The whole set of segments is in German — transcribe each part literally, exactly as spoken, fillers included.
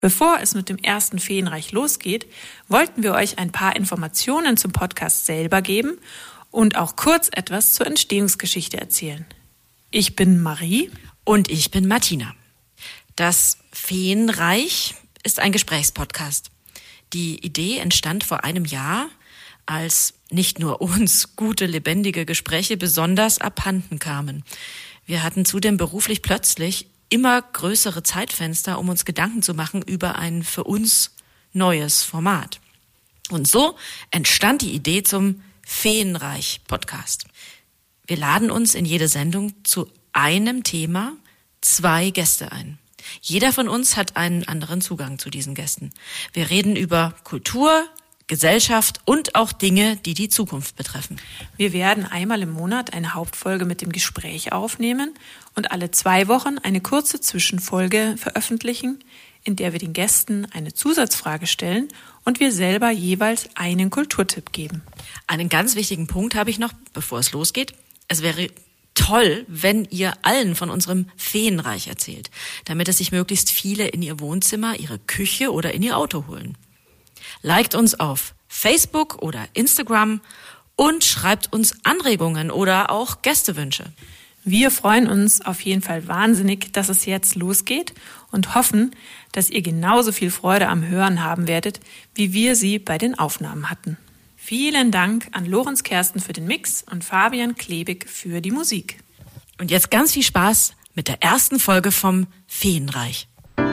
Bevor es mit dem ersten Feenreich losgeht, wollten wir euch ein paar Informationen zum Podcast selber geben und auch kurz etwas zur Entstehungsgeschichte erzählen. Ich bin Marie. Und ich bin Martina. Das Feenreich ist ein Gesprächspodcast. Die Idee entstand vor einem Jahr, als nicht nur uns gute, lebendige Gespräche besonders abhanden kamen. Wir hatten zudem beruflich plötzlich immer größere Zeitfenster, um uns Gedanken zu machen über ein für uns neues Format. Und so entstand die Idee zum Feenreich-Podcast. Wir laden uns in jede Sendung zu einem Thema zwei Gäste ein. Jeder von uns hat einen anderen Zugang zu diesen Gästen. Wir reden über Kultur, Gesellschaft und auch Dinge, die die Zukunft betreffen. Wir werden einmal im Monat eine Hauptfolge mit dem Gespräch aufnehmen und alle zwei Wochen eine kurze Zwischenfolge veröffentlichen, in der wir den Gästen eine Zusatzfrage stellen und wir selber jeweils einen Kulturtipp geben. Einen ganz wichtigen Punkt habe ich noch, bevor es losgeht. Es wäre toll, wenn ihr allen von unserem Feenreich erzählt, damit es sich möglichst viele in ihr Wohnzimmer, ihre Küche oder in ihr Auto holen. Liked uns auf Facebook oder Instagram und schreibt uns Anregungen oder auch Gästewünsche. Wir freuen uns auf jeden Fall wahnsinnig, dass es jetzt losgeht und hoffen, dass ihr genauso viel Freude am Hören haben werdet, wie wir sie bei den Aufnahmen hatten. Vielen Dank an Lorenz Kersten für den Mix und Fabian Klebig für die Musik. Und jetzt ganz viel Spaß mit der ersten Folge vom Feenreich.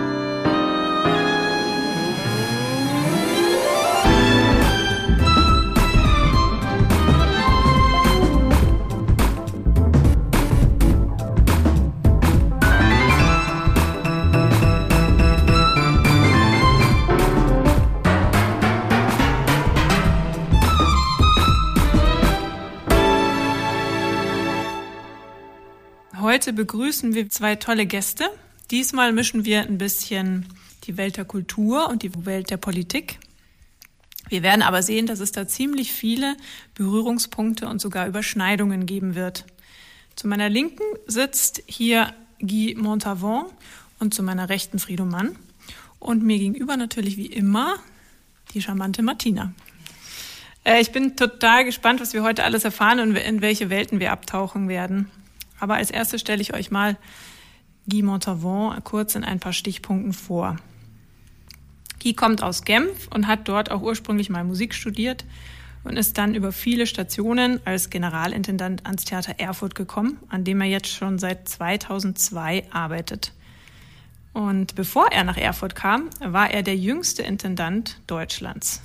Heute begrüßen wir zwei tolle Gäste. Diesmal mischen wir ein bisschen die Welt der Kultur und die Welt der Politik. Wir werden aber sehen, dass es da ziemlich viele Berührungspunkte und sogar Überschneidungen geben wird. Zu meiner Linken sitzt hier Guy Montavon und zu meiner Rechten Frido Mann. Und mir gegenüber natürlich wie immer die charmante Martina. Äh, ich bin total gespannt, was wir heute alles erfahren und in welche Welten wir abtauchen werden. Aber als erstes stelle ich euch mal Guy Montavon kurz in ein paar Stichpunkten vor. Guy kommt aus Genf und hat dort auch ursprünglich mal Musik studiert und ist dann über viele Stationen als Generalintendant ans Theater Erfurt gekommen, an dem er jetzt schon seit zweitausendzwei arbeitet. Und bevor er nach Erfurt kam, war er der jüngste Intendant Deutschlands.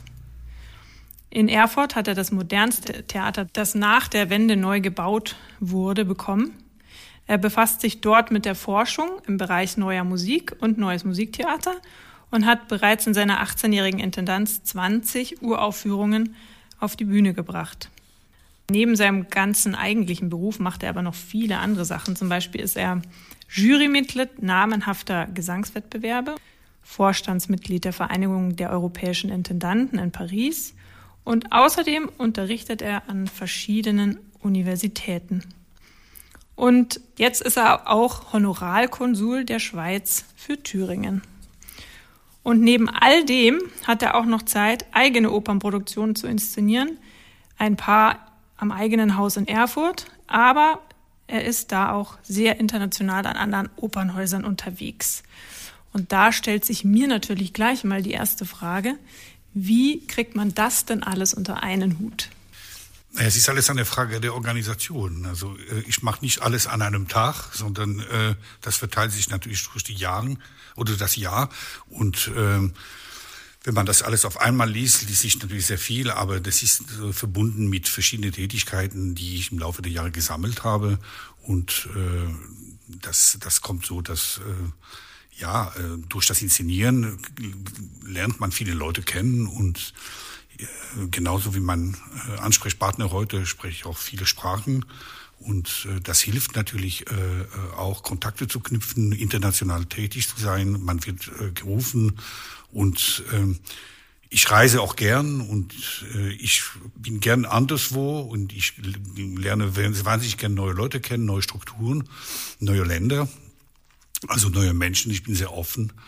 In Erfurt hat er das modernste Theater, das nach der Wende neu gebaut wurde, bekommen. Er befasst sich dort mit der Forschung im Bereich neuer Musik und neues Musiktheater und hat bereits in seiner achtzehnjährigen Intendanz zwanzig Uraufführungen auf die Bühne gebracht. Neben seinem ganzen eigentlichen Beruf macht er aber noch viele andere Sachen. Zum Beispiel ist er Jurymitglied namenhafter Gesangswettbewerbe, Vorstandsmitglied der Vereinigung der europäischen Intendanten in Paris und außerdem unterrichtet er an verschiedenen Universitäten. Und jetzt ist er auch Honorarkonsul der Schweiz für Thüringen. Und neben all dem hat er auch noch Zeit, eigene Opernproduktionen zu inszenieren. Ein paar am eigenen Haus in Erfurt, aber er ist da auch sehr international an anderen Opernhäusern unterwegs. Und da stellt sich mir natürlich gleich mal die erste Frage: Wie kriegt man das denn alles unter einen Hut? Es ist alles eine Frage der Organisation. Also ich mache nicht alles an einem Tag, sondern äh, das verteilt sich natürlich durch die Jahre oder das Jahr. Und äh, wenn man das alles auf einmal liest, liest sich natürlich sehr viel, aber das ist äh, verbunden mit verschiedenen Tätigkeiten, die ich im Laufe der Jahre gesammelt habe. Und äh, das, das kommt so, dass äh, ja äh, durch das Inszenieren lernt man viele Leute kennen und genauso wie mein Ansprechpartner heute spreche ich auch viele Sprachen und das hilft natürlich auch, Kontakte zu knüpfen, international tätig zu sein. Man wird gerufen und ich reise auch gern und ich bin gern anderswo und ich lerne wahnsinnig gern neue Leute kennen, neue Strukturen, neue Länder, also neue Menschen. Ich bin sehr offen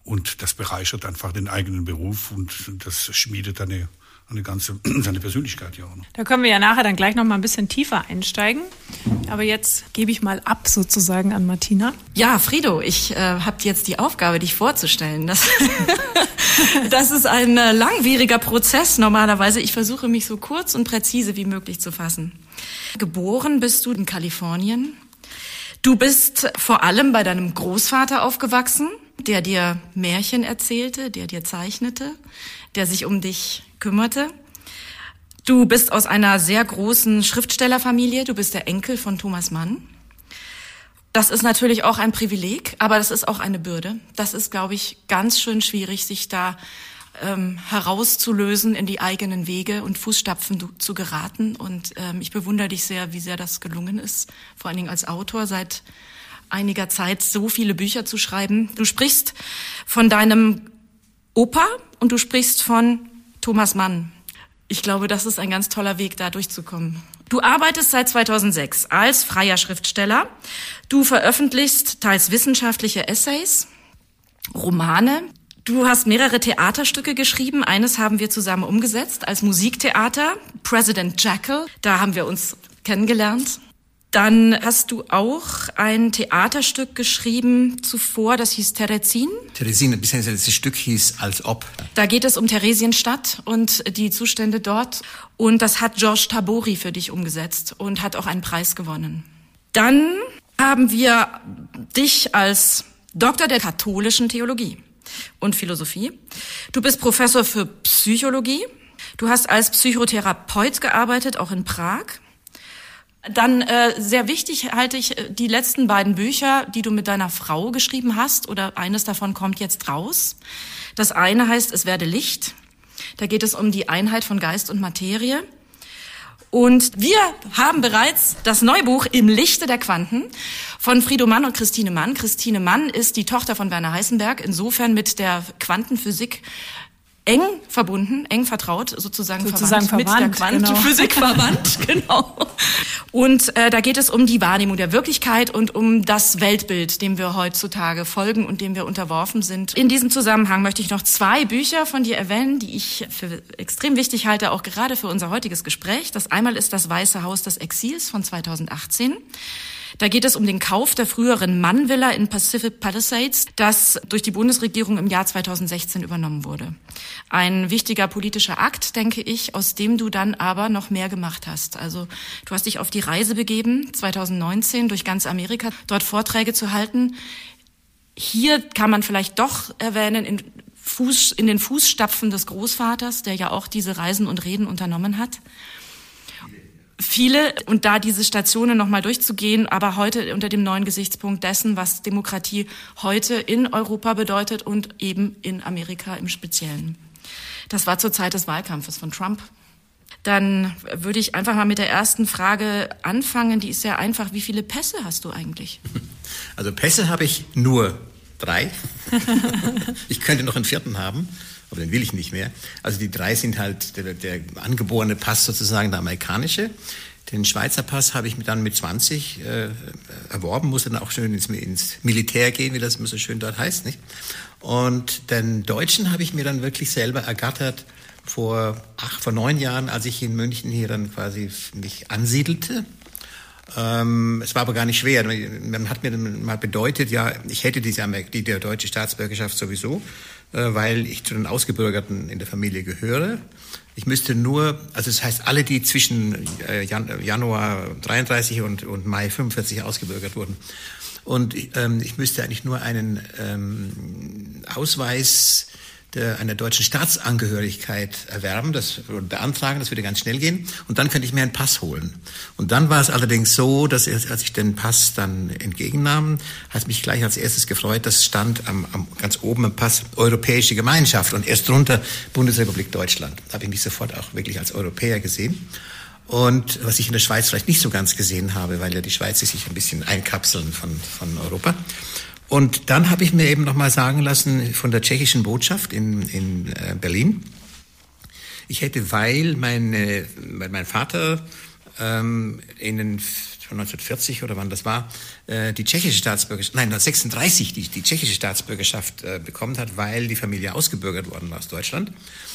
Und das bereichert einfach den eigenen Beruf und das schmiedet eine, eine ganze, seine Persönlichkeit ja auch noch. Da können wir ja nachher dann gleich noch mal ein bisschen tiefer einsteigen. Aber jetzt gebe ich mal ab sozusagen an Martina. Ja, Frido, ich äh, habe jetzt die Aufgabe, dich vorzustellen. Das, das ist ein äh, langwieriger Prozess normalerweise. Ich versuche mich so kurz und präzise wie möglich zu fassen. Geboren bist du in Kalifornien. Du bist vor allem bei deinem Großvater aufgewachsen, der dir Märchen erzählte, der dir zeichnete, der sich um dich kümmerte. Du bist aus einer sehr großen Schriftstellerfamilie, du bist der Enkel von Thomas Mann. Das ist natürlich auch ein Privileg, aber das ist auch eine Bürde. Das ist, glaube ich, ganz schön schwierig, sich da ähm, herauszulösen in die eigenen Wege und Fußstapfen du, zu geraten. Und ähm, ich bewundere dich sehr, wie sehr das gelungen ist, vor allen Dingen als Autor seit einiger Zeit so viele Bücher zu schreiben. Du sprichst von deinem Opa und du sprichst von Thomas Mann. Ich glaube, das ist ein ganz toller Weg, da durchzukommen. Du arbeitest seit zweitausendsechs als freier Schriftsteller. Du veröffentlichst teils wissenschaftliche Essays, Romane. Du hast mehrere Theaterstücke geschrieben. Eines haben wir zusammen umgesetzt als Musiktheater, President Jekyll. Da haben wir uns kennengelernt. Dann hast du auch ein Theaterstück geschrieben zuvor, das hieß Teresin. Teresin, beziehungsweise das Stück hieß Als ob. Da geht es um Theresienstadt und die Zustände dort. Und das hat Georges Tabori für dich umgesetzt und hat auch einen Preis gewonnen. Dann haben wir dich als Doktor der katholischen Theologie und Philosophie. Du bist Professor für Psychologie. Du hast als Psychotherapeut gearbeitet, auch in Prag. Dann äh, sehr wichtig halte ich die letzten beiden Bücher, die du mit deiner Frau geschrieben hast, oder eines davon kommt jetzt raus. Das eine heißt Es werde Licht. Da geht es um die Einheit von Geist und Materie. Und wir haben bereits das Neubuch Im Lichte der Quanten von Frido Mann und Christine Mann. Christine Mann ist die Tochter von Werner Heisenberg, insofern mit der Quantenphysik eng verbunden, eng vertraut, sozusagen, sozusagen verwandt, verwandt mit der Quantenphysik genau. verwandt, genau. Und äh, da geht es um die Wahrnehmung der Wirklichkeit und um das Weltbild, dem wir heutzutage folgen und dem wir unterworfen sind. In diesem Zusammenhang möchte ich noch zwei Bücher von dir erwähnen, die ich für extrem wichtig halte, auch gerade für unser heutiges Gespräch. Das einmal ist Das Weiße Haus des Exils von zweitausendachtzehn. Da geht es um den Kauf der früheren Mann-Villa in Pacific Palisades, das durch die Bundesregierung im Jahr zweitausendsechzehn übernommen wurde. Ein wichtiger politischer Akt, denke ich, aus dem du dann aber noch mehr gemacht hast. Also du hast dich auf die Reise begeben, zweitausendneunzehn durch ganz Amerika, dort Vorträge zu halten. Hier kann man vielleicht doch erwähnen, in, Fuß, in den Fußstapfen des Großvaters, der ja auch diese Reisen und Reden unternommen hat. Viele, und da diese Stationen nochmal durchzugehen, aber heute unter dem neuen Gesichtspunkt dessen, was Demokratie heute in Europa bedeutet und eben in Amerika im Speziellen. Das war zur Zeit des Wahlkampfes von Trump. Dann würde ich einfach mal mit der ersten Frage anfangen, die ist sehr einfach. Wie viele Pässe hast du eigentlich? Also Pässe habe ich nur drei. Ich könnte noch einen vierten haben. Aber den will ich nicht mehr. Also die drei sind halt der, der angeborene Pass sozusagen, der amerikanische. Den Schweizer Pass habe ich dann mit zwanzig äh, erworben, musste dann auch schön ins, ins Militär gehen, wie das immer so schön dort heißt, nicht? Und den deutschen habe ich mir dann wirklich selber ergattert vor acht, vor neun Jahren, als ich in München hier dann quasi mich ansiedelte. Ähm, es war aber gar nicht schwer. Man hat mir dann mal bedeutet, ja, ich hätte diese die der deutsche Staatsbürgerschaft sowieso, äh, weil ich zu den Ausgebürgerten in der Familie gehöre. Ich müsste nur, also das heißt, alle, die zwischen äh, Jan, Januar dreiunddreißig und, und Mai fünfundvierzig ausgebürgert wurden. Und ähm, ich müsste eigentlich nur einen ähm, Ausweis der, einer deutschen Staatsangehörigkeit erwerben, das beantragen, das würde ganz schnell gehen. Und dann könnte ich mir einen Pass holen. Und dann war es allerdings so, dass als ich den Pass dann entgegennahm, hat mich gleich als erstes gefreut, das stand am, am ganz oben im Pass Europäische Gemeinschaft und erst drunter Bundesrepublik Deutschland. Da habe ich mich sofort auch wirklich als Europäer gesehen. Und was ich in der Schweiz vielleicht nicht so ganz gesehen habe, weil ja die Schweiz sich ein bisschen einkapseln von, von Europa. Und dann habe ich mir eben nochmal sagen lassen von der tschechischen Botschaft in, in äh, Berlin, ich hätte, weil meine, weil mein Vater ähm, in den schon neunzehnhundertvierzig oder wann das war, äh, die tschechische Staatsbürgerschaft, nein, neunzehnhundertsechsunddreißig die, die tschechische Staatsbürgerschaft äh, bekommen hat, weil die Familie ausgebürgert worden war aus Deutschland,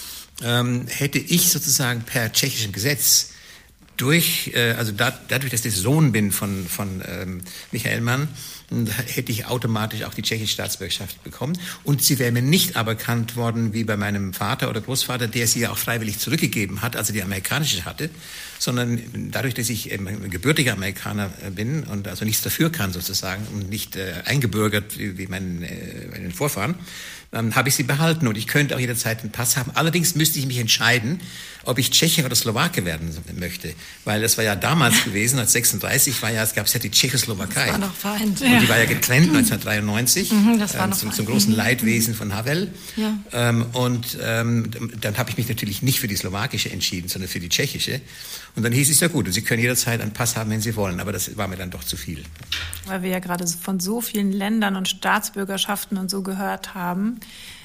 ähm, hätte ich sozusagen per tschechischem Gesetz durch, äh, also da, dadurch, dass ich Sohn bin von, von ähm, Michael Mann, hätte ich automatisch auch die tschechische Staatsbürgerschaft bekommen. Und sie wäre mir nicht aberkannt worden, wie bei meinem Vater oder Großvater, der sie ja auch freiwillig zurückgegeben hat, also die amerikanische hatte, sondern dadurch, dass ich ähm, gebürtiger Amerikaner bin und also nichts dafür kann sozusagen und nicht äh, eingebürgert wie, wie mein, äh, meine Vorfahren, ähm, habe ich sie behalten und ich könnte auch jederzeit einen Pass haben. Allerdings müsste ich mich entscheiden, ob ich Tscheche oder Slowake werden möchte, weil das war ja damals gewesen, als sechsunddreißig war ja, es gab ja die Tschechoslowakei. Das war noch Feind. Und die war ja getrennt neunzehnhundertdreiundneunzig, mhm, das war äh, noch zum, Feind. zum großen Leidwesen von Havel. Ja. Ähm, und ähm, dann habe ich mich natürlich nicht für die slowakische entschieden, sondern für die tschechische. Und dann hieß es ja gut, und Sie können jederzeit einen Pass haben, wenn Sie wollen, aber das war mir dann doch zu viel. Weil wir ja gerade von so vielen Ländern und Staatsbürgerschaften und so gehört haben,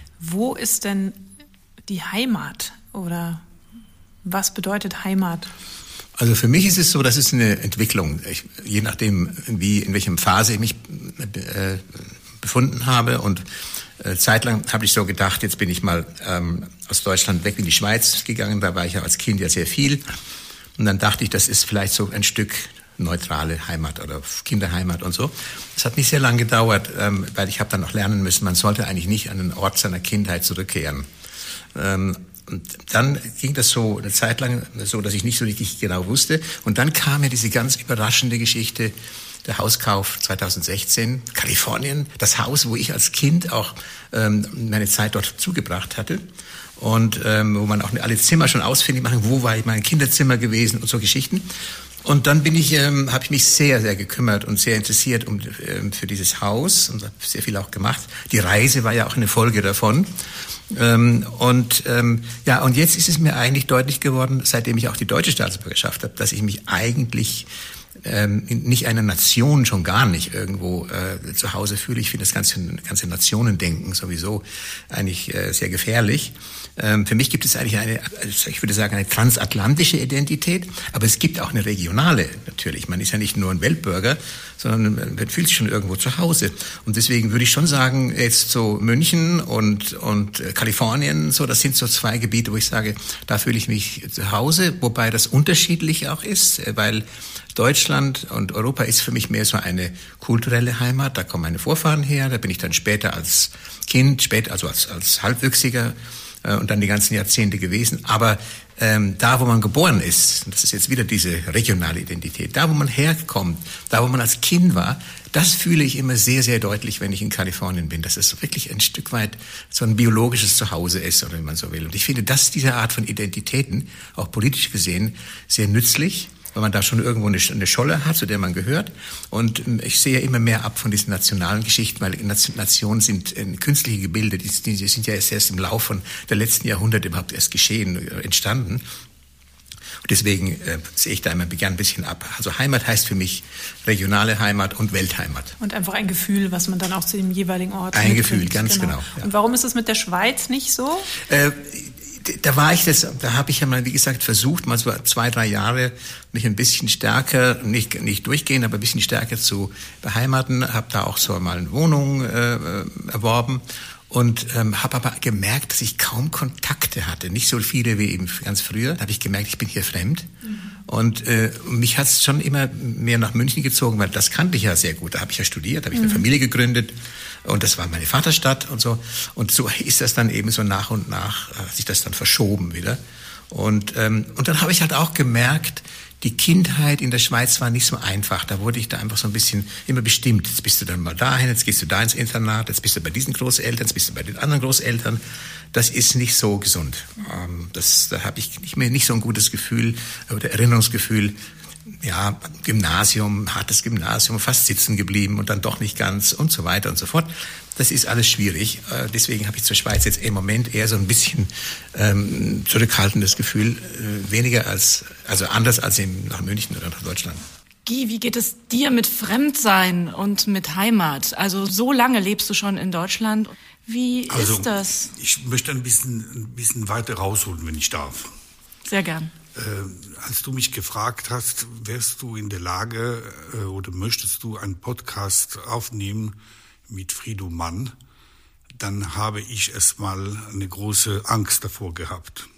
wo ist denn die Heimat oder was bedeutet Heimat? Also für mich ist es so, das ist eine Entwicklung. Ich, je nachdem, wie, in welchem Phase ich mich äh, befunden habe und äh, zeitlang habe ich so gedacht, jetzt bin ich mal ähm, aus Deutschland weg in die Schweiz gegangen, da war ich ja als Kind ja sehr viel und dann dachte ich, das ist vielleicht so ein Stück neutrale Heimat oder Kinderheimat und so. Das hat nicht sehr lange gedauert, ähm, weil ich habe dann noch lernen müssen, man sollte eigentlich nicht an den Ort seiner Kindheit zurückkehren. Ähm, Und dann ging das so eine Zeit lang so, dass ich nicht so richtig genau wusste. Und dann kam mir diese ganz überraschende Geschichte, der Hauskauf zweitausendsechzehn, Kalifornien, das Haus, wo ich als Kind auch ähm, meine Zeit dort zugebracht hatte. Und ähm, wo man auch alle Zimmer schon ausfindig machen, wo war ich mein Kinderzimmer gewesen und so Geschichten. Und dann bin ich, ähm, habe ich mich sehr, sehr gekümmert und sehr interessiert um, ähm, für dieses Haus und habe sehr viel auch gemacht. Die Reise war ja auch eine Folge davon. Ähm, und ähm, ja, und jetzt ist es mir eigentlich deutlich geworden, seitdem ich auch die deutsche Staatsbürgerschaft habe, dass ich mich eigentlich ähm, nicht einer Nation, schon gar nicht irgendwo äh, zu Hause fühle. Ich finde das ganze, ganze Nationendenken sowieso eigentlich äh, sehr gefährlich. Ähm, für mich gibt es eigentlich eine, ich würde sagen, eine transatlantische Identität, aber es gibt auch eine regionale natürlich. Man ist ja nicht nur ein Weltbürger, sondern man fühlt sich schon irgendwo zu Hause. Und deswegen würde ich schon sagen, jetzt so München und, und Kalifornien, so, das sind so zwei Gebiete, wo ich sage, da fühle ich mich zu Hause, wobei das unterschiedlich auch ist, weil Deutschland und Europa ist für mich mehr so eine kulturelle Heimat. Da kommen meine Vorfahren her, da bin ich dann später als Kind, später also als, als Halbwüchsiger äh, und dann die ganzen Jahrzehnte gewesen. Aber ähm, da, wo man geboren ist, und das ist jetzt wieder diese regionale Identität, da, wo man herkommt, da, wo man als Kind war, das fühle ich immer sehr, sehr deutlich, wenn ich in Kalifornien bin, dass es wirklich ein Stück weit so ein biologisches Zuhause ist, oder wie man so will. Und ich finde, dass diese Art von Identitäten, auch politisch gesehen, sehr nützlich, weil man da schon irgendwo eine, eine Scholle hat, zu der man gehört. Und ich sehe immer mehr ab von diesen nationalen Geschichten, weil Nationen sind äh, künstliche Gebilde, die, die sind ja erst, erst im Laufe von der letzten Jahrhunderte überhaupt erst geschehen, äh, entstanden. Und deswegen äh, sehe ich da immer gern ein bisschen ab. Also Heimat heißt für mich regionale Heimat und Weltheimat. Und einfach ein Gefühl, was man dann auch zu dem jeweiligen Ort Ein mitbringt. Gefühl, ganz genau. genau ja. Und warum ist es mit der Schweiz nicht so? Äh, Da war ich das, da habe ich ja mal, wie gesagt, versucht, mal so zwei, drei Jahre mich ein bisschen stärker, nicht nicht durchgehend, aber ein bisschen stärker zu beheimaten. Habe da auch so mal eine Wohnung äh, erworben und ähm, habe aber gemerkt, dass ich kaum Kontakte hatte, nicht so viele wie eben ganz früher. Da habe ich gemerkt, ich bin hier fremd. Mhm. Und äh, mich hat es schon immer mehr nach München gezogen, weil das kannte ich ja sehr gut. Da habe ich ja studiert, habe ich eine mhm. Familie gegründet. Und das war meine Vaterstadt und so. Und so ist das dann eben so nach und nach, hat sich das dann verschoben wieder. Und, ähm, und dann habe ich halt auch gemerkt, die Kindheit in der Schweiz war nicht so einfach. Da wurde ich da einfach so ein bisschen immer bestimmt. Jetzt bist du dann mal dahin, jetzt gehst du da ins Internat, jetzt bist du bei diesen Großeltern, jetzt bist du bei den anderen Großeltern. Das ist nicht so gesund. Ähm, das, da habe ich nicht mehr nicht so ein gutes Gefühl oder Erinnerungsgefühl. Ja, Gymnasium, hartes Gymnasium, fast sitzen geblieben und dann doch nicht ganz und so weiter und so fort. Das ist alles schwierig. Deswegen habe ich zur Schweiz jetzt im Moment eher so ein bisschen ähm, zurückhaltendes Gefühl, äh, weniger als, also anders als in, nach München oder nach Deutschland. Guy, wie geht es dir mit Fremdsein und mit Heimat? Also so lange lebst du schon in Deutschland. Wie also, ist das? Ich möchte ein bisschen, ein bisschen weiter rausholen, wenn ich darf. Sehr gern. Äh, als du mich gefragt hast, wärst du in der Lage äh, oder möchtest du einen Podcast aufnehmen mit Friedo Mann, dann habe ich erstmal eine große Angst davor gehabt.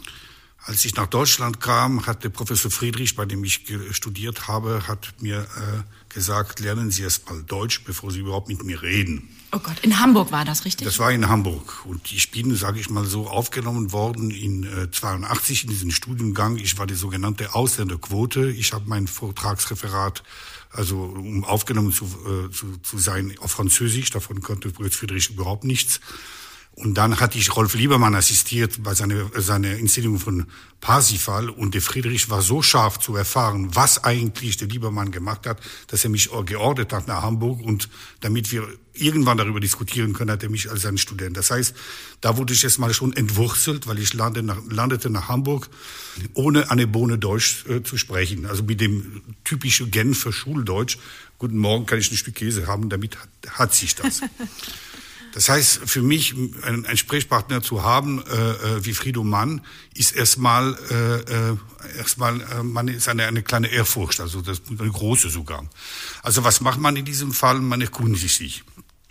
Als ich nach Deutschland kam, hat der Professor Friedrich, bei dem ich studiert habe, hat mir äh, gesagt, lernen Sie erst mal Deutsch, bevor Sie überhaupt mit mir reden. Oh Gott, in Hamburg war das, richtig? Das war in Hamburg. Und ich bin, sage ich mal so, aufgenommen worden in äh, zweiundachtzig in diesen Studiengang. Ich war die sogenannte Ausländerquote. Ich habe mein Vortragsreferat, also um aufgenommen zu, äh, zu, zu sein, auf Französisch. Davon konnte Professor Friedrich überhaupt nichts. Und dann hatte ich Rolf Liebermann assistiert bei seiner, seiner Inszenierung von Parsifal. Und der Friedrich war so scharf zu erfahren, was eigentlich der Liebermann gemacht hat, dass er mich geordert hat nach Hamburg. Und damit wir irgendwann darüber diskutieren können, hat er mich als seinen Student. Das heißt, da wurde ich erstmal schon entwurzelt, weil ich landete nach, landete nach Hamburg, ohne eine Bohne Deutsch äh, zu sprechen. Also mit dem typischen Genfer Schuldeutsch. Guten Morgen, kann ich ein Stück Käse haben? Damit hat, hat sich das. Das heißt, für mich einen, einen Sprechpartner zu haben äh, wie Friedo Mann ist erstmal äh, erstmal äh, man ist eine eine kleine Ehrfurcht, also das eine große sogar. Also was macht man in diesem Fall? Man erkundigt sich.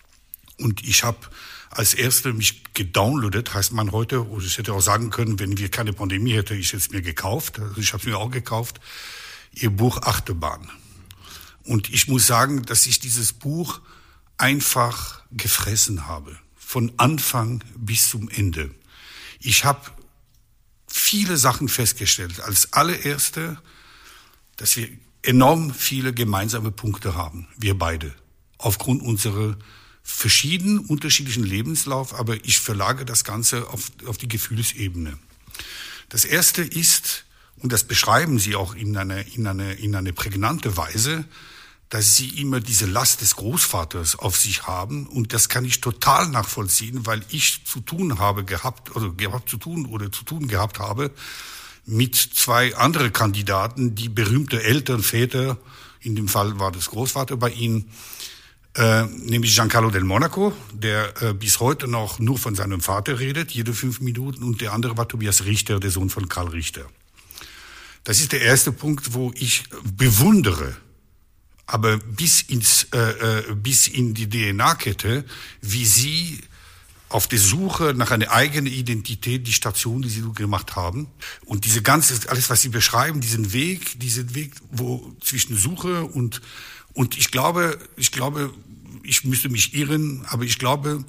Und ich habe als Erste mich gedownloadet, heißt man heute, oder ich hätte auch sagen können, wenn wir keine Pandemie hätte, ich hätte es mir gekauft. Also ich habe es mir auch gekauft. Ihr Buch Achterbahn. Und ich muss sagen, dass ich dieses Buch einfach gefressen habe, von Anfang bis zum Ende. Ich habe viele Sachen festgestellt. Als allererste, dass wir enorm viele gemeinsame Punkte haben, wir beide, aufgrund unserer verschiedenen, unterschiedlichen Lebenslauf, aber ich verlage das Ganze auf, auf die Gefühlsebene. Das erste ist, und das beschreiben Sie auch in einer, in einer, in einer prägnante Weise, dass sie immer diese Last des Großvaters auf sich haben. Und das kann ich total nachvollziehen, weil ich zu tun habe gehabt, oder gehabt zu tun, oder zu tun gehabt habe mit zwei anderen Kandidaten, die berühmte Eltern, Väter, in dem Fall war das Großvater bei ihnen, äh, nämlich Giancarlo del Monaco, der äh, bis heute noch nur von seinem Vater redet, jede fünf Minuten, und der andere war Tobias Richter, der Sohn von Karl Richter. Das ist der erste Punkt, wo ich bewundere, aber bis ins äh, bis in die D N A-Kette, wie Sie auf der Suche nach einer eigenen Identität, die Station, die Sie gemacht haben, und diese ganze, alles, was Sie beschreiben, diesen Weg, diesen Weg, wo zwischen Suche und und ich glaube, ich glaube, ich müsste mich irren, aber ich glaube,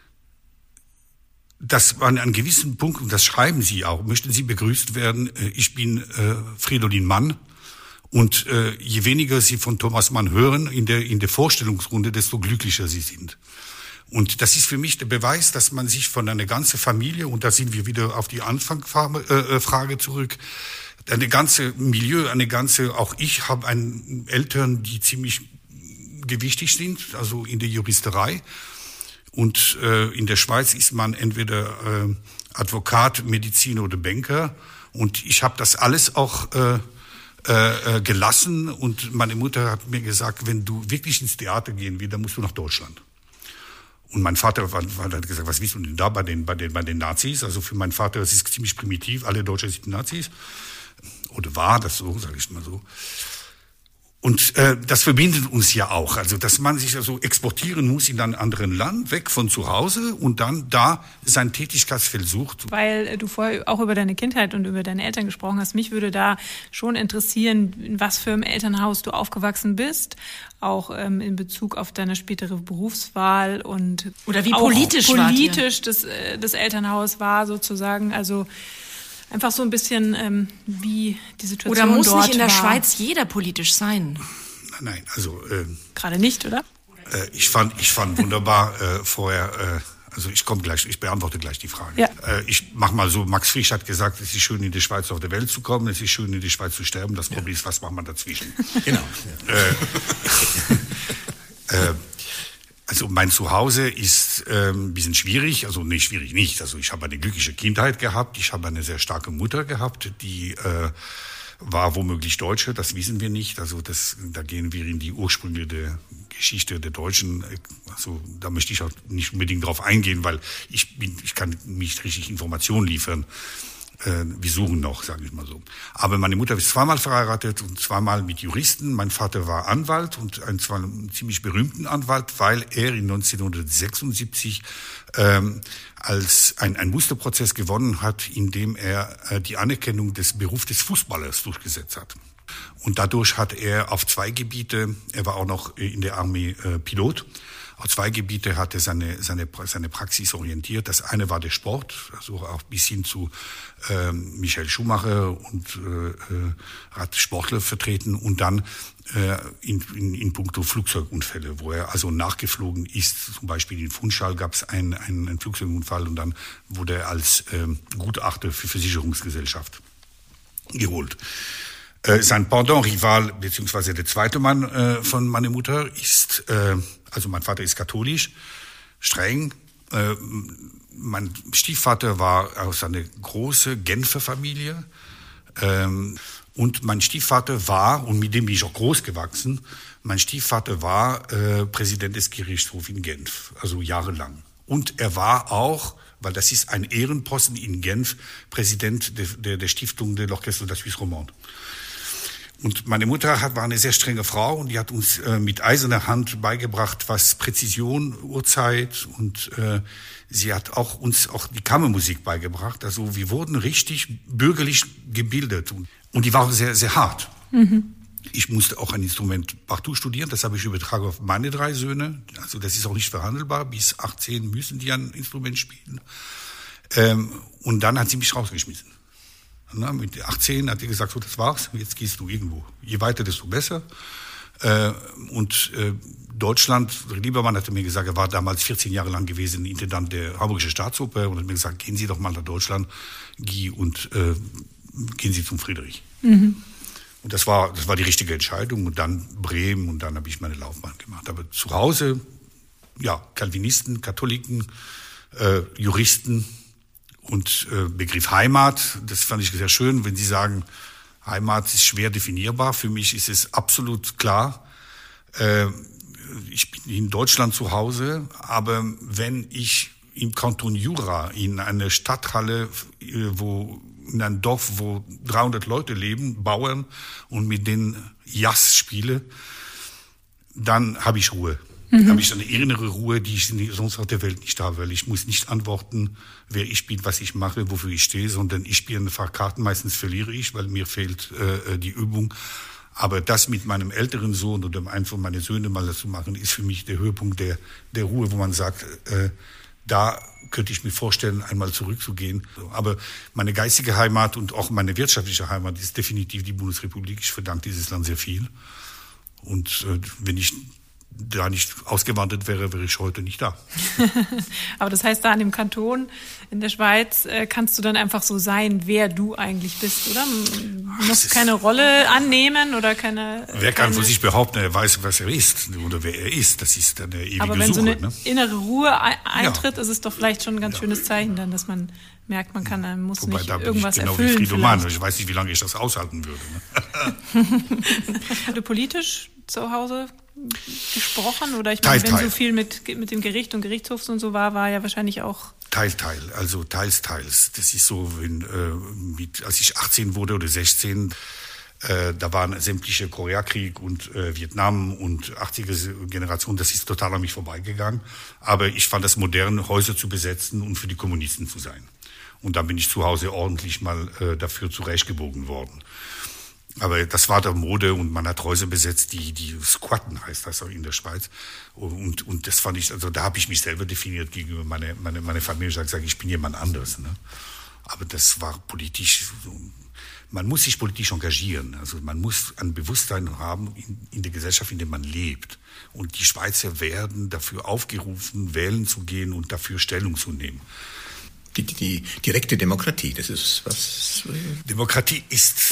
dass an einem gewissen Punkt, und das schreiben Sie auch, möchten Sie begrüßt werden. Ich bin äh, Fridolin Mann. Und äh, je weniger Sie von Thomas Mann hören in der in der Vorstellungsrunde, desto glücklicher Sie sind. Und das ist für mich der Beweis, dass man sich von einer ganzen Familie, und da sind wir wieder auf die Anfangsfrage äh, zurück, eine ganze Milieu, eine ganze, auch ich habe einen Eltern, die ziemlich gewichtig sind, also in der Juristerei. Und äh, in der Schweiz ist man entweder äh, Advokat, Mediziner oder Banker. Und ich habe das alles auch äh, Äh, gelassen, und meine Mutter hat mir gesagt, wenn du wirklich ins Theater gehen willst, dann musst du nach Deutschland. Und mein Vater war, war, hat gesagt, was willst du denn da bei den, bei den, bei den Nazis? Also für meinen Vater, das ist ziemlich primitiv, alle Deutschen sind Nazis. Oder war das so, sage ich mal so. Und äh, das verbindet uns ja auch, also dass man sich also exportieren muss in ein anderes Land, weg von zu Hause, und dann da sein Tätigkeitsfeld sucht. Weil du vorher auch über deine Kindheit und über deine Eltern gesprochen hast, mich würde da schon interessieren, in was für einem Elternhaus du aufgewachsen bist, auch ähm, in Bezug auf deine spätere Berufswahl und oder wie politisch politisch das, äh, das Elternhaus war sozusagen, also einfach so ein bisschen, ähm, wie die Situation dort war. Oder muss nicht in der Schweiz jeder politisch sein? Nein, also äh, gerade nicht, oder? Äh, ich fand, ich fand wunderbar äh, vorher. Äh, also ich komme gleich, ich beantworte gleich die Frage. Ja. Äh, ich mach mal so. Max Frisch hat gesagt, es ist schön in die Schweiz auf der Welt zu kommen, es ist schön in die Schweiz zu sterben. Das Problem ist, was macht man dazwischen? Genau. äh, äh, Also mein Zuhause ist ähm, ein bisschen schwierig, also nicht schwierig nicht. Also ich habe eine glückliche Kindheit gehabt, ich habe eine sehr starke Mutter gehabt, die äh, war womöglich Deutsche, das wissen wir nicht. Also das, da gehen wir in die Ursprünge der Geschichte der Deutschen. Also da möchte ich auch nicht unbedingt drauf eingehen, weil ich bin, ich kann nicht richtig Informationen liefern. Äh, wir suchen noch, sage ich mal so. Aber meine Mutter ist zweimal verheiratet und zweimal mit Juristen. Mein Vater war Anwalt und ein, zwar einen ziemlich berühmten Anwalt, weil er in neunzehnhundertsechsundsiebzig ähm, als ein, ein Musterprozess gewonnen hat, in dem er äh, die Anerkennung des Berufs des Fußballers durchgesetzt hat. Und dadurch hat er auf zwei Gebiete, er war auch noch in der Armee äh, Pilot, auf zwei Gebiete hat er seine, seine, seine Praxis orientiert. Das eine war der Sport, also auch bis hin zu äh, Michael Schumacher und äh, hat Sportler vertreten und dann äh, in, in, in puncto Flugzeugunfälle, wo er also nachgeflogen ist. Zum Beispiel in Funchal gab es einen, einen, einen Flugzeugunfall und dann wurde er als äh, Gutachter für Versicherungsgesellschaft geholt. Äh, sein Pendant-Rival, beziehungsweise der zweite Mann äh, von meiner Mutter ist, äh, also mein Vater ist katholisch, streng. Äh, mein Stiefvater war aus einer großen Genfer Familie. Ähm, und mein Stiefvater war, und mit dem bin ich auch groß gewachsen, mein Stiefvater war äh, Präsident des Gerichtshofs in Genf, also jahrelang. Und er war auch, weil das ist ein Ehrenposten in Genf, Präsident der, der, der Stiftung de l'Orchestre de la Suisse Romande. Und meine Mutter hat, war eine sehr strenge Frau und die hat uns äh, mit eiserner Hand beigebracht, was Präzision, Uhrzeit und äh, sie hat auch uns auch die Kammermusik beigebracht. Also wir wurden richtig bürgerlich gebildet und, und die war auch sehr, sehr hart. Mhm. Ich musste auch ein Instrument Partout studieren, das habe ich übertragen auf meine drei Söhne. Also das ist auch nicht verhandelbar, bis achtzehn müssen die ein Instrument spielen. Ähm, und dann hat sie mich rausgeschmissen. Na, mit achtzehn hat die gesagt, so, das war's, jetzt gehst du irgendwo. Je weiter, desto besser. Äh, und äh, Deutschland, Liebermann hatte mir gesagt, er war damals vierzehn Jahre lang gewesen, Intendant der Hamburgischen Staatsoper und hat mir gesagt, gehen Sie doch mal nach Deutschland, Guy, und äh, gehen Sie zum Friedrich. Mhm. Und das war, das war die richtige Entscheidung. Und dann Bremen und dann habe ich meine Laufbahn gemacht. Aber zu Hause, ja, Calvinisten, Katholiken, äh, Juristen, und äh, Begriff Heimat, das fand ich sehr schön, wenn Sie sagen, Heimat ist schwer definierbar. Für mich ist es absolut klar. Äh, ich bin in Deutschland zu Hause, aber wenn ich im Kanton Jura in einer Stadthalle, wo in einem Dorf, wo dreihundert Leute leben, Bauern, und mit denen Jazz spiele, dann habe ich Ruhe. Mhm. Dann habe ich eine innere Ruhe, die ich sonst auf der Welt nicht habe, weil ich muss nicht antworten, wer ich bin, was ich mache, wofür ich stehe, sondern ich spiele ein paar Karten, meistens verliere ich, weil mir fehlt äh, die Übung. Aber das mit meinem älteren Sohn oder einem von meinen Söhnen mal zu machen, ist für mich der Höhepunkt der, der Ruhe, wo man sagt, äh, da könnte ich mir vorstellen, einmal zurückzugehen. Aber meine geistige Heimat und auch meine wirtschaftliche Heimat ist definitiv die Bundesrepublik. Ich verdanke dieses Land sehr viel. Und äh, wenn ich da nicht ausgewandert wäre, wäre ich heute nicht da. Aber das heißt, da in dem Kanton, in der Schweiz, kannst du dann einfach so sein, wer du eigentlich bist, oder? Du musst keine Rolle annehmen oder keine... Wer kann von sich behaupten, er weiß, was er ist oder wer er ist? Das ist eine ewige Suche. Aber wenn Suche, so eine ne? innere Ruhe eintritt, ja. ist es doch vielleicht schon ein ganz ja. schönes Zeichen dann, dass man merkt, man kann, man muss Wobei, nicht da bin irgendwas ich genau erfüllen. Wie Friedemann. Ich weiß nicht, wie lange ich das aushalten würde. Ne? Wurde politisch zu Hause gesprochen? Oder ich meine, teil, wenn teil. so viel mit, mit dem Gericht und Gerichtshof und so war, war ja wahrscheinlich auch... Teil, Teil, also teils, teils. Das ist so, wenn, äh, mit, als ich achtzehn wurde oder sechzehn, äh, da waren sämtliche Koreakrieg und äh, Vietnam und achtziger Generation, das ist total an mich vorbeigegangen. Aber ich fand es modern, Häuser zu besetzen und für die Kommunisten zu sein. Und dann bin ich zu Hause ordentlich mal äh, dafür zurechtgebogen worden. Aber das war der Mode und man hat Häuser besetzt, die, die Squatten heißt das auch in der Schweiz. Und, und das fand ich, also da habe ich mich selber definiert gegenüber meiner meine, meine Familie. Ich sage, ich bin jemand anders. Ne? Aber das war politisch, so, man muss sich politisch engagieren. Also man muss ein Bewusstsein haben in, in der Gesellschaft, in der man lebt. Und die Schweizer werden dafür aufgerufen, wählen zu gehen und dafür Stellung zu nehmen. Die, die, die direkte Demokratie, das ist was... Demokratie ist...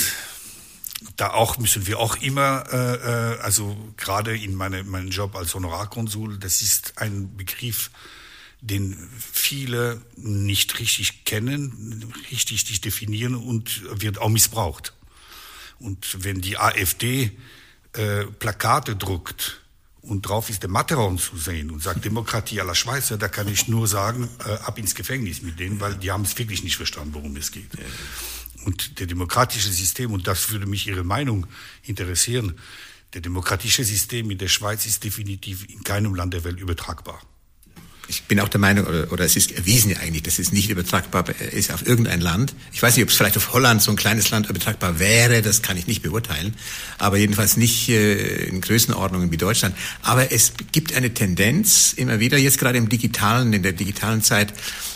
Da auch müssen wir auch immer, äh, also gerade in meine, meinem Job als Honorarkonsul, das ist ein Begriff, den viele nicht richtig kennen, richtig nicht definieren und wird auch missbraucht. Und wenn die AfD äh, Plakate druckt und drauf ist der Matterhorn zu sehen und sagt Demokratie à la Schweizer, da kann ich nur sagen, äh, ab ins Gefängnis mit denen, weil die haben es wirklich nicht verstanden, worum es geht. Und der demokratische System, und das würde mich Ihre Meinung interessieren, der demokratische System in der Schweiz ist definitiv in keinem Land der Welt übertragbar. Ich bin auch der Meinung, oder, oder es ist erwiesen ja eigentlich, dass es nicht übertragbar ist auf irgendein Land. Ich weiß nicht, ob es vielleicht auf Holland, so ein kleines Land, übertragbar wäre, das kann ich nicht beurteilen. Aber jedenfalls nicht äh, in Größenordnungen wie Deutschland. Aber es gibt eine Tendenz immer wieder, jetzt gerade im digitalen, in der digitalen Zeit,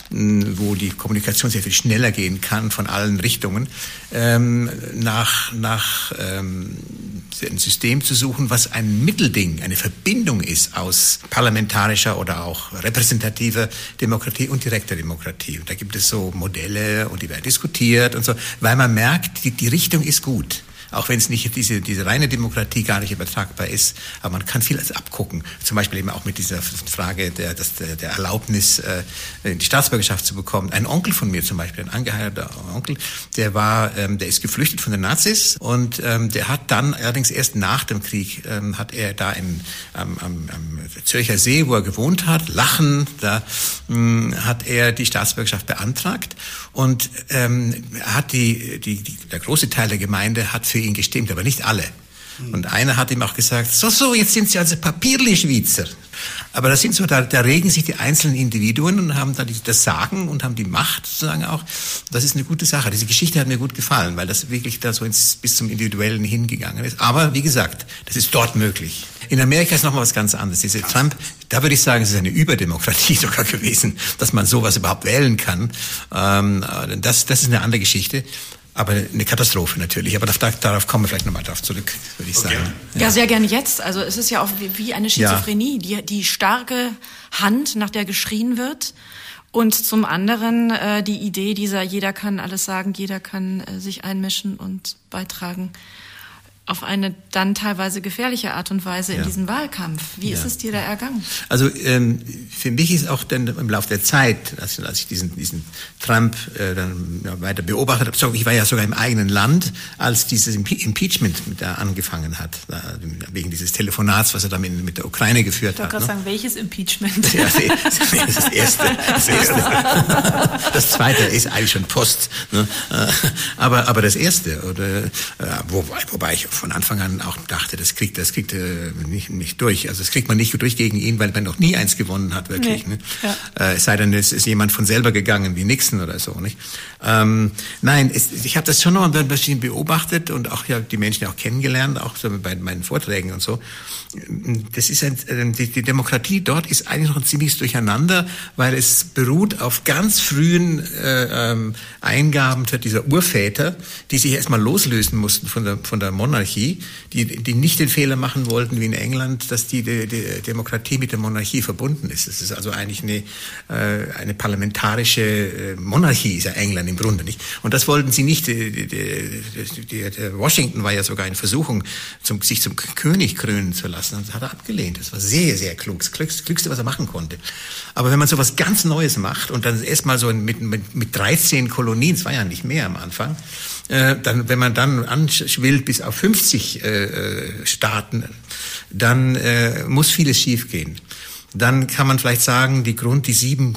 wo die Kommunikation sehr viel schneller gehen kann von allen Richtungen, ähm, nach, nach ähm, ein System zu suchen, was ein Mittelding, eine Verbindung ist aus parlamentarischer oder auch repräsentativer Demokratie und direkter Demokratie. Und da gibt es so Modelle und die werden diskutiert und so, weil man merkt, die, die Richtung ist gut. Auch wenn es nicht diese, diese reine Demokratie gar nicht übertragbar ist, aber man kann vieles abgucken. Zum Beispiel eben auch mit dieser Frage der, das, der, der Erlaubnis, äh, die Staatsbürgerschaft zu bekommen. Ein Onkel von mir zum Beispiel, ein angeheirateter Onkel, der war, ähm, der ist geflüchtet von den Nazis und ähm, der hat dann allerdings erst nach dem Krieg, ähm, hat er da im, am, am, am Zürcher See, wo er gewohnt hat, Lachen, da mh, hat er die Staatsbürgerschaft beantragt und ähm, hat die, die, die, der große Teil der Gemeinde hat für ihn gestimmt, aber nicht alle. Und einer hat ihm auch gesagt, so, so, jetzt sind Sie also Papierli-Schweizer. Aber das sind so, da, da regen sich die einzelnen Individuen und haben da die, das Sagen und haben die Macht sozusagen auch. Das ist eine gute Sache. Diese Geschichte hat mir gut gefallen, weil das wirklich da so ins, bis zum Individuellen hingegangen ist. Aber wie gesagt, das ist dort möglich. In Amerika ist nochmal was ganz anderes. Diese Trump, da würde ich sagen, es ist eine Überdemokratie sogar gewesen, dass man sowas überhaupt wählen kann. Ähm, das, das ist eine andere Geschichte. Aber eine Katastrophe natürlich. Aber darauf kommen wir vielleicht nochmal drauf zurück, würde ich sagen. Okay. Ja. ja, sehr gerne jetzt. Also es ist ja auch wie, wie eine Schizophrenie. Ja. Die, die starke Hand, nach der geschrien wird. Und zum anderen äh, die Idee dieser, jeder kann alles sagen, jeder kann äh, sich einmischen und beitragen. Auf eine dann teilweise gefährliche Art und Weise in ja. diesen Wahlkampf. Wie ja. ist es dir da ergangen? Also ähm, für mich ist auch dann im Laufe der Zeit, als, als ich diesen, diesen Trump äh, dann ja, weiter beobachtet habe, ich war ja sogar im eigenen Land, als dieses Impeachment da angefangen hat, da, wegen dieses Telefonats, was er dann mit, mit der Ukraine geführt hat. Ich wollte gerade ne? sagen, welches Impeachment? Ja, das ist das Erste. Das, Erste. Das Zweite ist eigentlich schon Post. Ne? Aber, aber das Erste, oder, wobei, wobei ich von Anfang an auch dachte, das kriegt, das kriegt äh, nicht, nicht durch. Also das kriegt man nicht durch gegen ihn, weil man noch nie eins gewonnen hat, wirklich. Nee. Ne? Ja. Äh, es sei denn, es ist jemand von selber gegangen, wie Nixon oder so, nicht? Ähm, nein, es, ich habe das schon noch ein bisschen beobachtet und auch ja die Menschen auch kennengelernt, auch so bei meinen Vorträgen und so. Das ist ein, die, die Demokratie dort ist eigentlich noch ein ziemliches Durcheinander, weil es beruht auf ganz frühen äh, ähm, Eingaben dieser Urväter, die sich erstmal loslösen mussten von der von der Monarchie, die die nicht den Fehler machen wollten wie in England, dass die, die, die Demokratie mit der Monarchie verbunden ist. Es ist also eigentlich eine äh, eine parlamentarische Monarchie, ist ja England im Grunde, nicht? Und das wollten sie nicht. Die, die, die, die, die Washington war ja sogar in Versuchung, zum, sich zum König krönen zu lassen. Und das hat er abgelehnt. Das war sehr, sehr klug. Das Klügste, was er machen konnte. Aber wenn man so was ganz Neues macht und dann erstmal so mit, mit, mit dreizehn Kolonien, es war ja nicht mehr am Anfang, äh, dann, wenn man dann anschwillt bis auf fünfzig äh, Staaten, dann äh, muss vieles schiefgehen. Dann kann man vielleicht sagen, die Grund, die sieben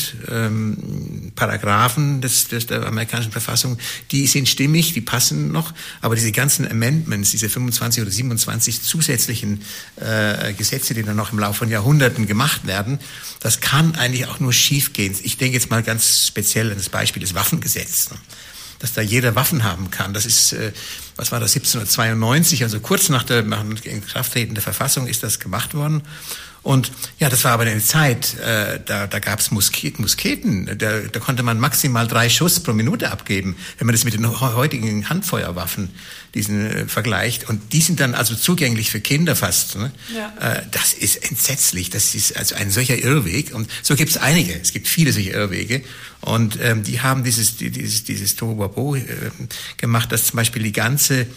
Grundparagraphen ähm, des, des, der amerikanischen Verfassung, die sind stimmig, die passen noch, aber diese ganzen Amendments, diese fünfundzwanzig oder siebenundzwanzig zusätzlichen äh, Gesetze, die dann noch im Laufe von Jahrhunderten gemacht werden, das kann eigentlich auch nur schiefgehen. Ich denke jetzt mal ganz speziell an das Beispiel des Waffengesetzes, dass da jeder Waffen haben kann. Das ist, äh, was war das, siebzehnhundertzweiundneunzig, also kurz nach der nach Inkrafttreten der Verfassung ist das gemacht worden. Und ja, das war aber eine Zeit, äh, da, da gab es Musket, Musketen, da, da konnte man maximal drei Schuss pro Minute abgeben, wenn man das mit den heutigen Handfeuerwaffen diesen äh, vergleicht. Und die sind dann also zugänglich für Kinder fast. Ne? Ja. Äh, das ist entsetzlich, das ist also ein solcher Irrweg. Und so gibt es einige, es gibt viele solche Irrwege. Und ähm, die haben dieses, dieses, dieses Tohuwabohu äh, gemacht, dass zum Beispiel die ganze